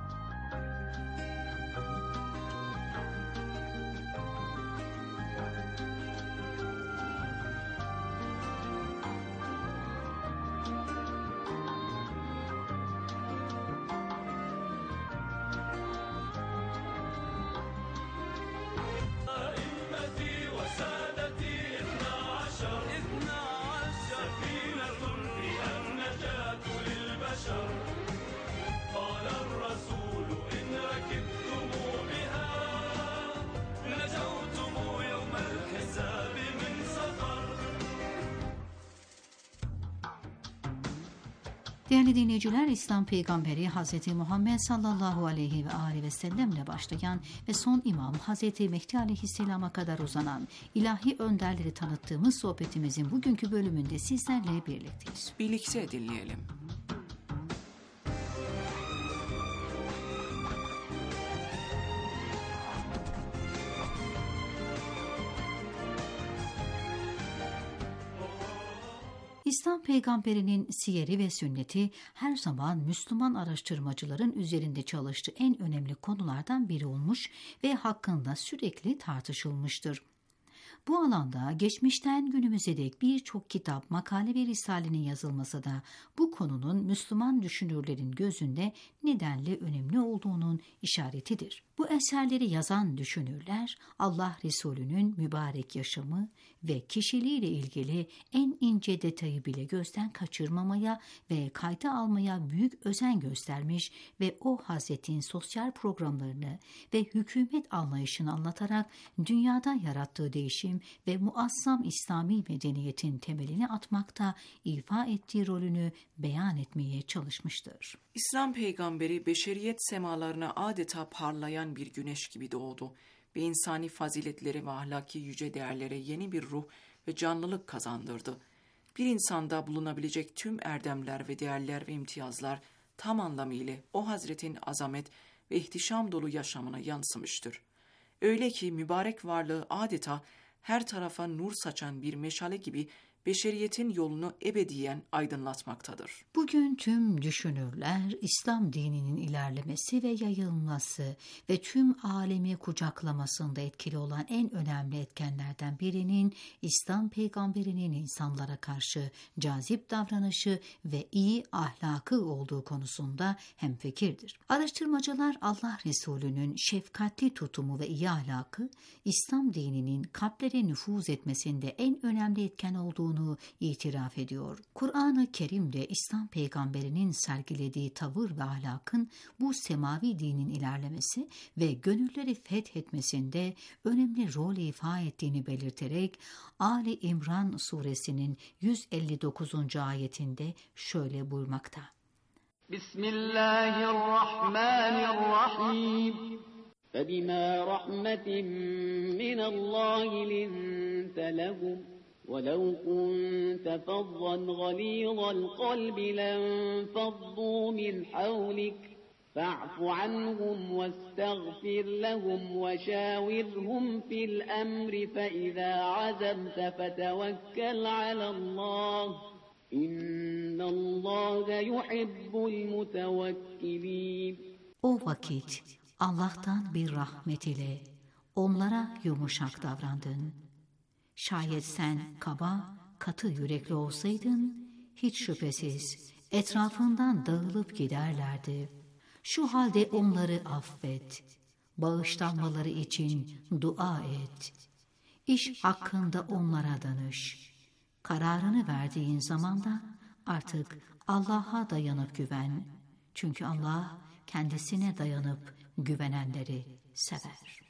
Değerli dinleyiciler, İslam Peygamberi Hazreti Muhammed sallallahu aleyhi ve aleyhi ve sellemle başlayan ve son imam Hazreti Mehdi aleyhisselama kadar uzanan ilahi önderleri tanıttığımız sohbetimizin bugünkü bölümünde sizlerle birlikteyiz. Birlikte dinleyelim. İslam peygamberinin siyeri ve sünneti her zaman Müslüman araştırmacıların üzerinde çalıştığı en önemli konulardan biri olmuş ve hakkında sürekli tartışılmıştır. Bu alanda geçmişten günümüze dek birçok kitap, makale ve risalenin yazılması da bu konunun Müslüman düşünürlerin gözünde nedenli önemli olduğunun işaretidir. Bu eserleri yazan düşünürler, Allah Resulü'nün mübarek yaşamı ve kişiliğiyle ilgili en ince detayı bile gözden kaçırmamaya ve kayda almaya büyük özen göstermiş ve o Hazretin sosyal programlarını ve hükümet anlayışını anlatarak dünyada yarattığı değişim ve muazzam İslami medeniyetin temelini atmakta ifa ettiği rolünü beyan etmeye çalışmıştır. İslam peygamberi beşeriyet semalarına adeta parlayan bir güneş gibi doğdu ve insani faziletleri ve ahlaki yüce değerlere yeni bir ruh ve canlılık kazandırdı. Bir insanda bulunabilecek tüm erdemler ve değerler ve imtiyazlar tam anlamıyla o Hazretin azamet ve ihtişam dolu yaşamına yansımıştır. Öyle ki mübarek varlığı adeta her tarafa nur saçan bir meşale gibi beşeriyetin yolunu ebediyen aydınlatmaktadır. Bugün tüm düşünürler İslam dininin ilerlemesi ve yayılması ve tüm alemi kucaklamasında etkili olan en önemli etkenlerden birinin İslam peygamberinin insanlara karşı cazip davranışı ve iyi ahlakı olduğu konusunda hemfikirdir. Araştırmacılar Allah Resulü'nün şefkatli tutumu ve iyi ahlakı İslam dininin kalplere nüfuz etmesinde en önemli etken olduğunu olduğunu itiraf ediyor. Kur'an-ı Kerim'de İslam peygamberinin sergilediği tavır ve ahlakın bu semavi dinin ilerlemesi ve gönülleri fethetmesinde önemli rol ifa ettiğini belirterek Ali İmran suresinin yüz elli dokuzuncu ayetinde şöyle buyurmakta. Bismillahirrahmanirrahim. فَبِمَا رَحْمَةٍ مِّنَ اللّٰهِ لِنْتَ لَهُمْ وَلَوْ كُنْتَ فَظًّا غَلِيظَ الْقَلْبِ لَانفَضُّوا مِنْ حَوْلِكَ فَاعْفُ عَنْهُمْ وَاسْتَغْفِرْ لَهُمْ وَشَاوِرْهُمْ فِي الْأَمْرِ فَإِذَا عَزَمْتَ فَتَوَكَّلْ عَلَى اللّٰهِ إِنَّ اللّٰهَ يُحِبُّ الْمُتَوَكِّلِينَ. O vakit Allah'tan bir rahmet ile onlara yumuşak davrandın. Şayet sen kaba, katı yürekli olsaydın, hiç şüphesiz etrafından dağılıp giderlerdi. Şu halde onları affet, bağışlanmaları için dua et. İş hakkında onlara danış. Kararını verdiğin zaman da artık Allah'a dayanıp güven. Çünkü Allah kendisine dayanıp güvenenleri sever.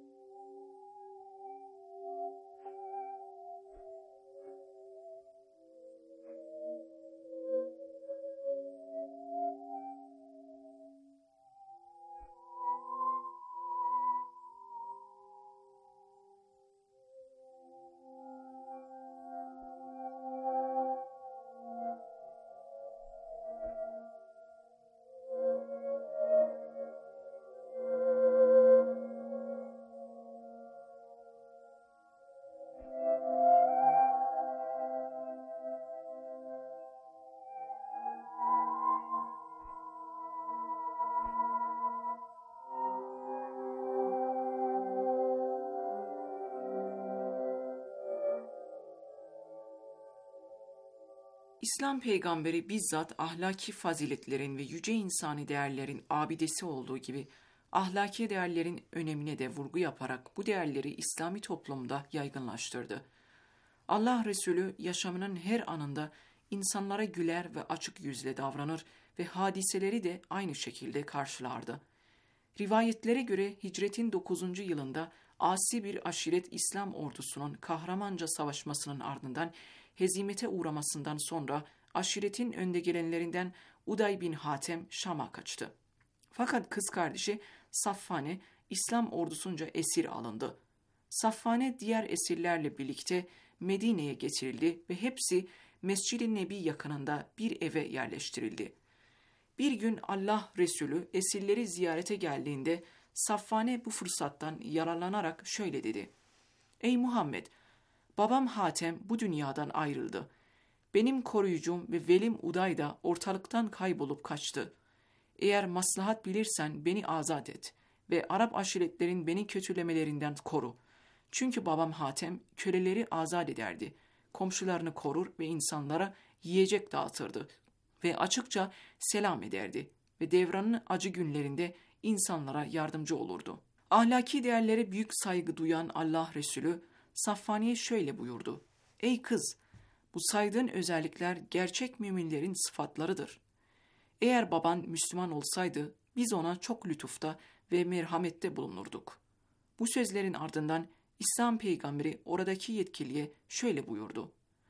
İslam peygamberi bizzat ahlaki faziletlerin ve yüce insani değerlerin abidesi olduğu gibi ahlaki değerlerin önemine de vurgu yaparak bu değerleri İslami toplumda yaygınlaştırdı. Allah Resulü yaşamının her anında insanlara güler ve açık yüzle davranır ve hadiseleri de aynı şekilde karşılardı. Rivayetlere göre hicretin dokuzuncu yılında asi bir aşiret İslam ordusunun kahramanca savaşmasının ardından hezimete uğramasından sonra aşiretin önde gelenlerinden Uday bin Hatem Şam'a kaçtı. Fakat kız kardeşi Saffane İslam ordusunca esir alındı. Saffane diğer esirlerle birlikte Medine'ye getirildi ve hepsi Mescid-i Nebi yakınında bir eve yerleştirildi. Bir gün Allah Resulü esirleri ziyarete geldiğinde Saffane bu fırsattan yararlanarak şöyle dedi: "Ey Muhammed, babam Hatem bu dünyadan ayrıldı. Benim koruyucum ve velim Uday da ortalıktan kaybolup kaçtı. Eğer maslahat bilirsen beni azat et ve Arap aşiretlerin beni kötülemelerinden koru. Çünkü babam Hatem köleleri azat ederdi, komşularını korur ve insanlara yiyecek dağıtırdı ve açıkça selam ederdi ve devranın acı günlerinde insanlara yardımcı olurdu." Ahlaki değerlere büyük saygı duyan Allah Resulü Saffaniye şöyle buyurdu: "Ey kız, bu saydığın özellikler gerçek müminlerin sıfatlarıdır. Eğer baban Müslüman olsaydı biz ona çok lütufta ve merhamette bulunurduk." Bu sözlerin ardından İslam peygamberi oradaki yetkiliye şöyle buyurdu: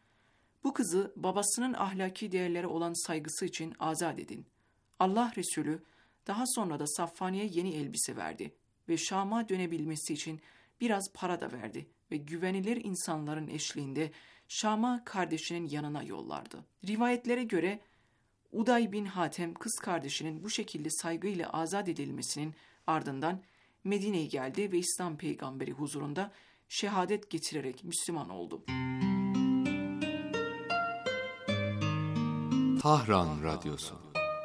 "Bu kızı babasının ahlaki değerlere olan saygısı için azat edin." Allah Resulü daha sonra da Saffaniye yeni elbise verdi ve Şam'a dönebilmesi için biraz para da verdi ve güvenilir insanların eşliğinde Şam'a kardeşinin yanına yollardı. Rivayetlere göre Uday bin Hatem kız kardeşinin bu şekilde saygıyla azat edilmesinin ardından Medine'ye geldi ve İslam peygamberi huzurunda şehadet getirerek Müslüman oldu. Tahran Radyosu.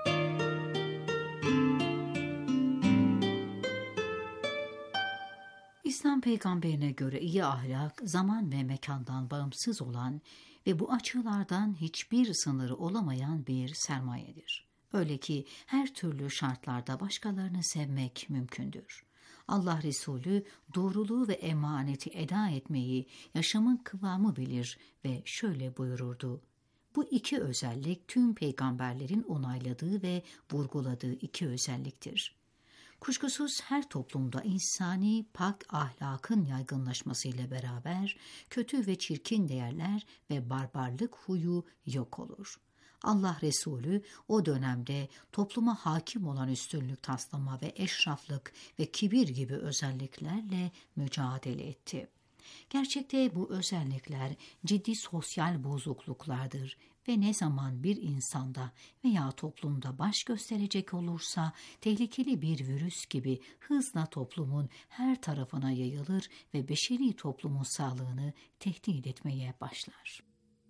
İslam peygamberine göre iyi ahlak, zaman ve mekandan bağımsız olan ve bu açılardan hiçbir sınırı olamayan bir sermayedir. Öyle ki her türlü şartlarda başkalarını sevmek mümkündür. Allah Resulü doğruluğu ve emaneti eda etmeyi yaşamın kıvamı bilir ve şöyle buyururdu: Bu iki özellik tüm peygamberlerin onayladığı ve vurguladığı iki özelliktir. Kuşkusuz her toplumda insani pak ahlakın yaygınlaşmasıyla beraber kötü ve çirkin değerler ve barbarlık huyu yok olur. Allah Resulü o dönemde topluma hakim olan üstünlük taslama ve eşraflık ve kibir gibi özelliklerle mücadele etti. Gerçekte bu özellikler ciddi sosyal bozukluklardır ve ne zaman bir insanda veya toplumda baş gösterecek olursa tehlikeli bir virüs gibi hızla toplumun her tarafına yayılır ve beşeri toplumun sağlığını tehdit etmeye başlar.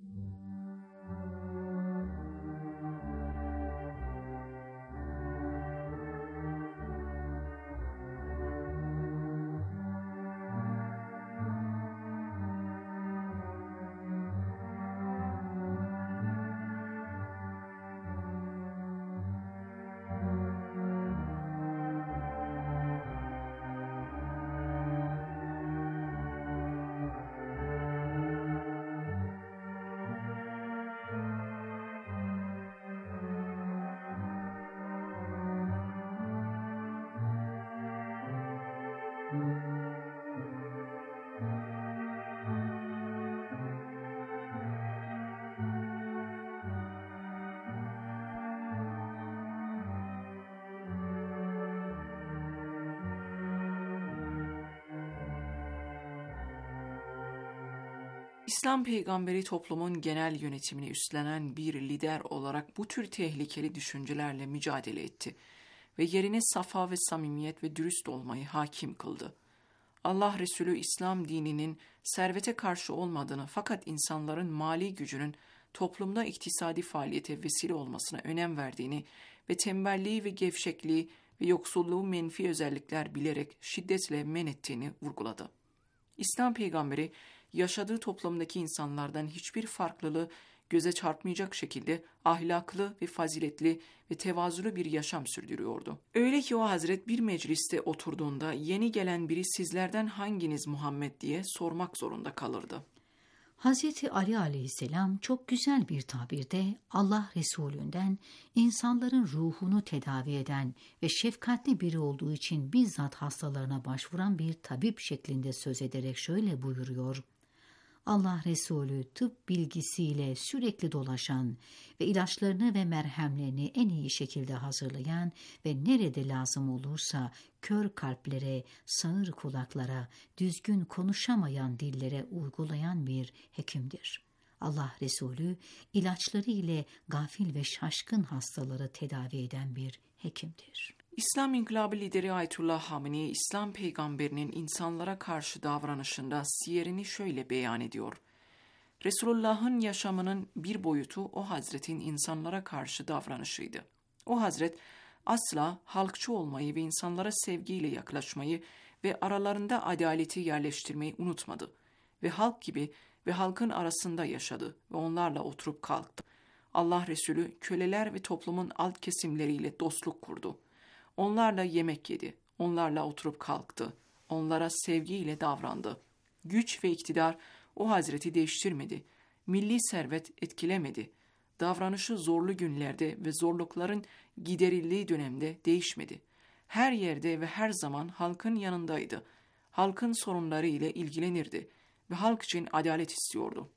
İslam peygamberi toplumun genel yönetimini üstlenen bir lider olarak bu tür tehlikeli düşüncelerle mücadele etti ve yerine safa ve samimiyet ve dürüst olmayı hakim kıldı. Allah Resulü İslam dininin servete karşı olmadığını fakat insanların mali gücünün toplumda iktisadi faaliyete vesile olmasına önem verdiğini ve tembelliği ve gevşekliği ve yoksulluğu menfi özellikler bilerek şiddetle men ettiğini vurguladı. İslam peygamberi yaşadığı toplumdaki insanlardan hiçbir farklılığı göze çarpmayacak şekilde ahlaklı ve faziletli ve tevazulu bir yaşam sürdürüyordu. Öyle ki o hazret bir mecliste oturduğunda yeni gelen biri sizlerden hanginiz Muhammed diye sormak zorunda kalırdı. Hazreti Ali aleyhisselam çok güzel bir tabirde Allah Resulü'nden insanların ruhunu tedavi eden ve şefkatli biri olduğu için bizzat hastalarına başvuran bir tabip şeklinde söz ederek şöyle buyuruyor: Allah Resulü tıp bilgisiyle sürekli dolaşan ve ilaçlarını ve merhemlerini en iyi şekilde hazırlayan ve nerede lazım olursa kör kalplere, sağır kulaklara, düzgün konuşamayan dillere uygulayan bir hekimdir. Allah Resulü ilaçları ile gafil ve şaşkın hastaları tedavi eden bir hekimdir. İslam İnkılabı lideri Ayetullah Hamini, İslam peygamberinin insanlara karşı davranışında siyerini şöyle beyan ediyor. Resulullah'ın yaşamının bir boyutu o hazretin insanlara karşı davranışıydı. O hazret asla halkçı olmayı ve insanlara sevgiyle yaklaşmayı ve aralarında adaleti yerleştirmeyi unutmadı ve halk gibi ve halkın arasında yaşadı ve onlarla oturup kalktı. Allah Resulü köleler ve toplumun alt kesimleriyle dostluk kurdu. Onlarla yemek yedi, onlarla oturup kalktı, onlara sevgiyle davrandı. Güç ve iktidar o hazreti değiştirmedi, milli servet etkilemedi. Davranışı zorlu günlerde ve zorlukların giderildiği dönemde değişmedi. Her yerde ve her zaman halkın yanındaydı. Halkın sorunları ile ilgilenirdi ve halk için adalet istiyordu.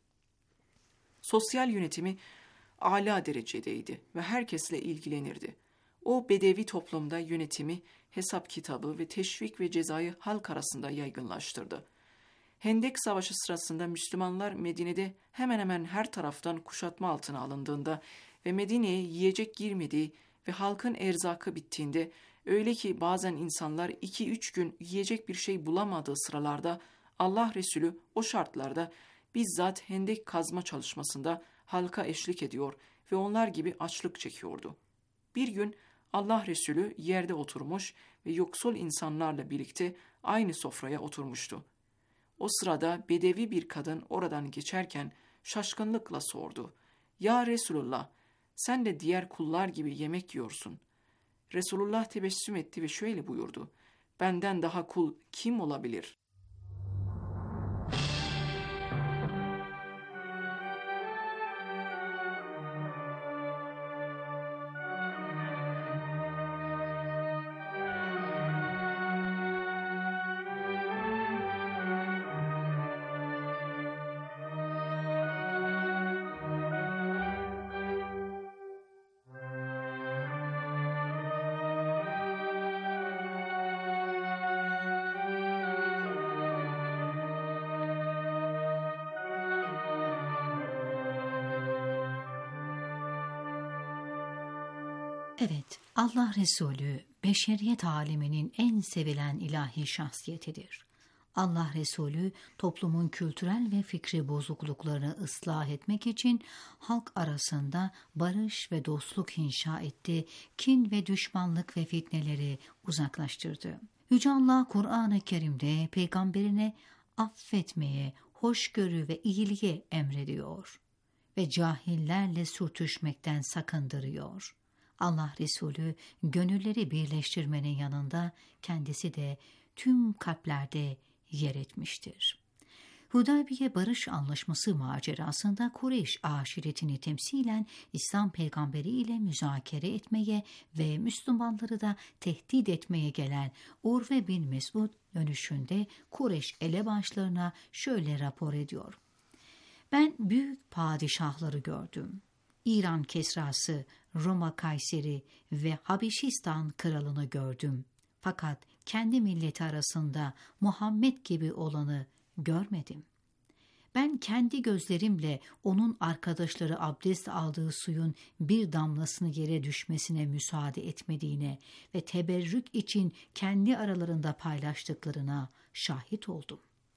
Sosyal yönetimi âlâ derecedeydi ve herkesle ilgilenirdi. O bedevi toplumda yönetimi, hesap kitabı ve teşvik ve cezayı halk arasında yaygınlaştırdı. Hendek Savaşı sırasında Müslümanlar Medine'de hemen hemen her taraftan kuşatma altına alındığında ve Medine'ye yiyecek girmediği ve halkın erzakı bittiğinde, öyle ki bazen insanlar iki üç gün yiyecek bir şey bulamadığı sıralarda Allah Resulü o şartlarda bizzat hendek kazma çalışmasında halka eşlik ediyor ve onlar gibi açlık çekiyordu. Bir gün Allah Resulü yerde oturmuş ve yoksul insanlarla birlikte aynı sofraya oturmuştu. O sırada bedevi bir kadın oradan geçerken şaşkınlıkla sordu. Ya Resulullah, sen de diğer kullar gibi yemek yiyorsun. Resulullah tebessüm etti ve şöyle buyurdu. benden daha kul kim olabilir? Evet, Allah Resulü beşeriyet aleminin en sevilen ilahi şahsiyetidir. Allah Resulü toplumun kültürel ve fikri bozukluklarını ıslah etmek için halk arasında barış ve dostluk inşa etti, kin ve düşmanlık ve fitneleri uzaklaştırdı. Yüce Allah Kur'an-ı Kerim'de peygamberine affetmeye, hoşgörü ve iyiliğe emrediyor ve cahillerle sürtüşmekten sakındırıyor. Allah Resulü gönülleri birleştirmenin yanında kendisi de tüm kalplerde yer etmiştir. Hudaybiye Barış Anlaşması macerasında Kureyş aşiretini temsilen İslam peygamberi ile müzakere etmeye ve Müslümanları da tehdit etmeye gelen Urve bin Mesud dönüşünde Kureyş elebaşlarına şöyle rapor ediyor. Ben büyük padişahları gördüm. İran Kesrası, Roma Kayseri ve Habeşistan kralını gördüm. Fakat kendi milleti arasında Muhammed gibi olanı görmedim. Ben kendi gözlerimle onun arkadaşları abdest aldığı suyun bir damlasını yere düşmesine müsaade etmediğine ve teberrük için kendi aralarında paylaştıklarına şahit oldum.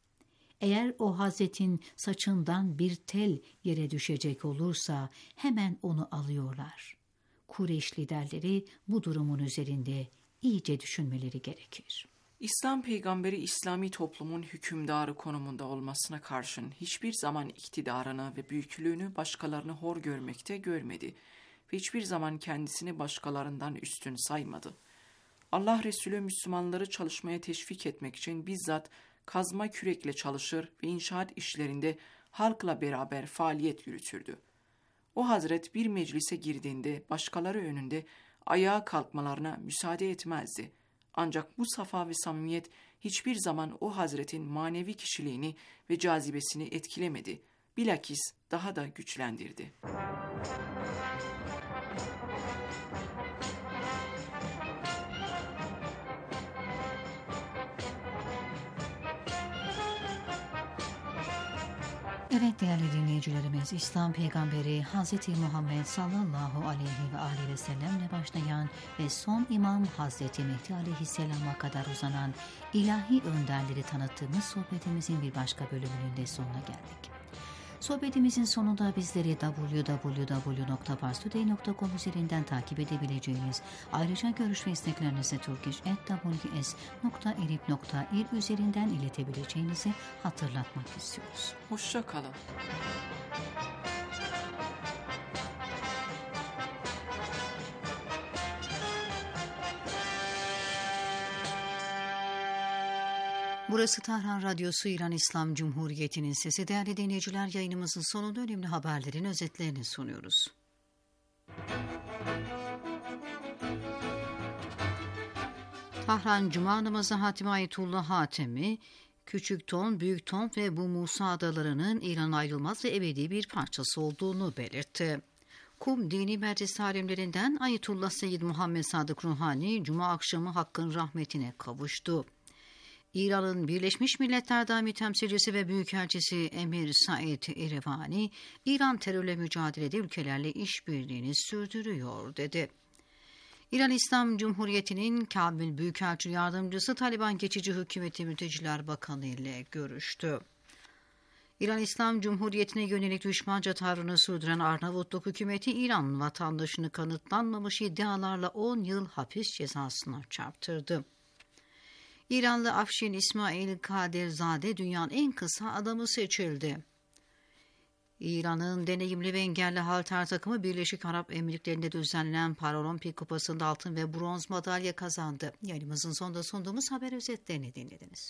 Eğer o Hazretin saçından bir tel yere düşecek olursa hemen onu alıyorlar. Kureyş liderleri bu durumun üzerinde iyice düşünmeleri gerekir. İslam peygamberi İslami toplumun hükümdarı konumunda olmasına karşın hiçbir zaman iktidarını ve büyüklüğünü başkalarını hor görmekte görmedi ve hiçbir zaman kendisini başkalarından üstün saymadı. Allah Resulü Müslümanları çalışmaya teşvik etmek için bizzat kazma kürekle çalışır ve inşaat işlerinde halkla beraber faaliyet yürütürdü. O hazret bir meclise girdiğinde başkaları önünde ayağa kalkmalarına müsaade etmezdi. Ancak bu safa ve samimiyet hiçbir zaman o hazretin manevi kişiliğini ve cazibesini etkilemedi. Bilakis daha da güçlendirdi. Evet değerli dinleyicilerimiz, İslam peygamberi Hz. Muhammed sallallahu aleyhi ve aleyhi ve sellemle başlayan ve son imam Hz. Mehdi aleyhisselama kadar uzanan ilahi önderleri tanıttığımız sohbetimizin bir başka bölümünün de sonuna geldik. Sohbetimizin sonunda bizleri double-u double-u double-u nokta parstoday nokta com üzerinden takip edebileceğiniz, ayrıca görüş ve isteklerinizi turkish at w s nokta erip nokta ir üzerinden iletebileceğinizi hatırlatmak istiyoruz. Hoşça kalın. Burası Tahran Radyosu İran İslam Cumhuriyeti'nin sesi. Değerli dinleyiciler, yayınımızın sonunda önemli haberlerin özetlerini sunuyoruz. Tahran Cuma namazı Hatimi Ayetullah Hatemi, Küçük Ton, Büyük Ton ve Bu Musa adalarının İran ayrılmaz ve ebedi bir parçası olduğunu belirtti. Kum Dini Meclis alimlerinden Ayetullah Seyyid Muhammed Sadık Ruhani, Cuma akşamı Hakk'ın rahmetine kavuştu. İran'ın Birleşmiş Milletler Daimi Temsilcisi ve Büyükelçisi Emir Said İrevani, İran terörle mücadelede ülkelerle işbirliğini sürdürüyor dedi. İran İslam Cumhuriyeti'nin Kabil Büyükelçi Yardımcısı Taliban Geçici Hükümeti Mülteciler Bakanı ile görüştü. İran İslam Cumhuriyeti'ne yönelik düşmanca tavrını sürdüren Arnavutluk hükümeti, İran vatandaşını kanıtlanmamış iddialarla on yıl hapis cezasına çarptırdı. İranlı Afşin İsmail Kaderzade dünyanın en kısa adamı seçildi. İran'ın deneyimli ve engelli halter takımı Birleşik Arap Emirlikleri'nde düzenlenen Paralimpik Kupası'nda altın ve bronz madalya kazandı. Yayınımızın sonunda sunduğumuz haber özetlerini dinlediniz.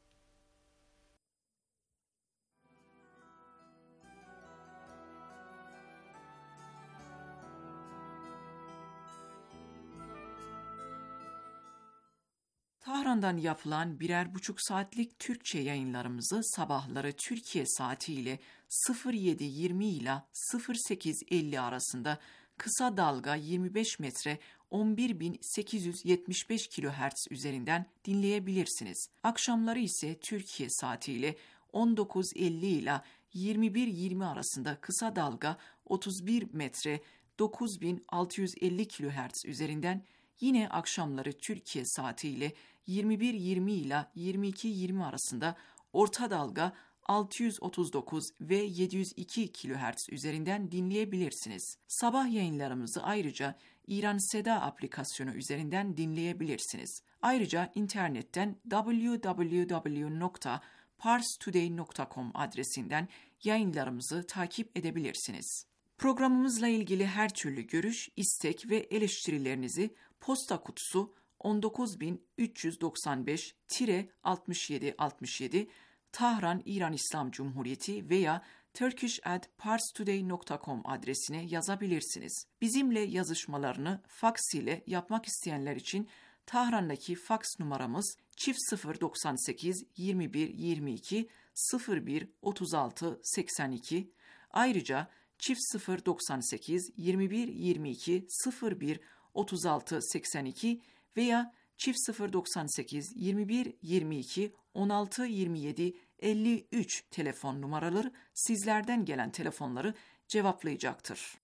Tahran'dan yapılan birer buçuk saatlik Türkçe yayınlarımızı sabahları Türkiye saatiyle sıfır yedi yirmi ile sıfır sekiz elli arasında kısa dalga yirmi beş metre on bir bin sekiz yüz yetmiş beş kilohertz üzerinden dinleyebilirsiniz. Akşamları ise Türkiye saatiyle on dokuz elli ile yirmi bir yirmi arasında kısa dalga otuz bir metre dokuz bin altı yüz elli kilohertz üzerinden, yine akşamları Türkiye saatiyle yirmi bir yirmi ile yirmi iki yirmi arasında orta dalga altı yüz otuz dokuz ve yedi yüz iki kilohertz üzerinden dinleyebilirsiniz. Sabah yayınlarımızı ayrıca İran Seda aplikasyonu üzerinden dinleyebilirsiniz. Ayrıca internetten double-u double-u double-u nokta pars today nokta com adresinden yayınlarımızı takip edebilirsiniz. Programımızla ilgili her türlü görüş, istek ve eleştirilerinizi posta kutusu on dokuz bin üç yüz doksan beş altmış yedi altmış yedi Tahran İran İslam Cumhuriyeti veya turkish at parstoday nokta com adresine yazabilirsiniz. Bizimle yazışmalarını faks ile yapmak isteyenler için Tahran'daki faks numaramız çift sıfır doksan sekiz yirmi bir yirmi iki sıfır bir otuz altı seksen iki. Ayrıca çift sıfır doksan sekiz yirmi bir yirmi iki sıfır bir otuz altı seksen iki veya çift sıfır doksan sekiz yirmi bir yirmi iki on altı yirmi yedi elli üç telefon numaraları sizlerden gelen telefonları cevaplayacaktır.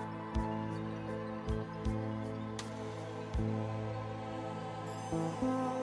Thank you.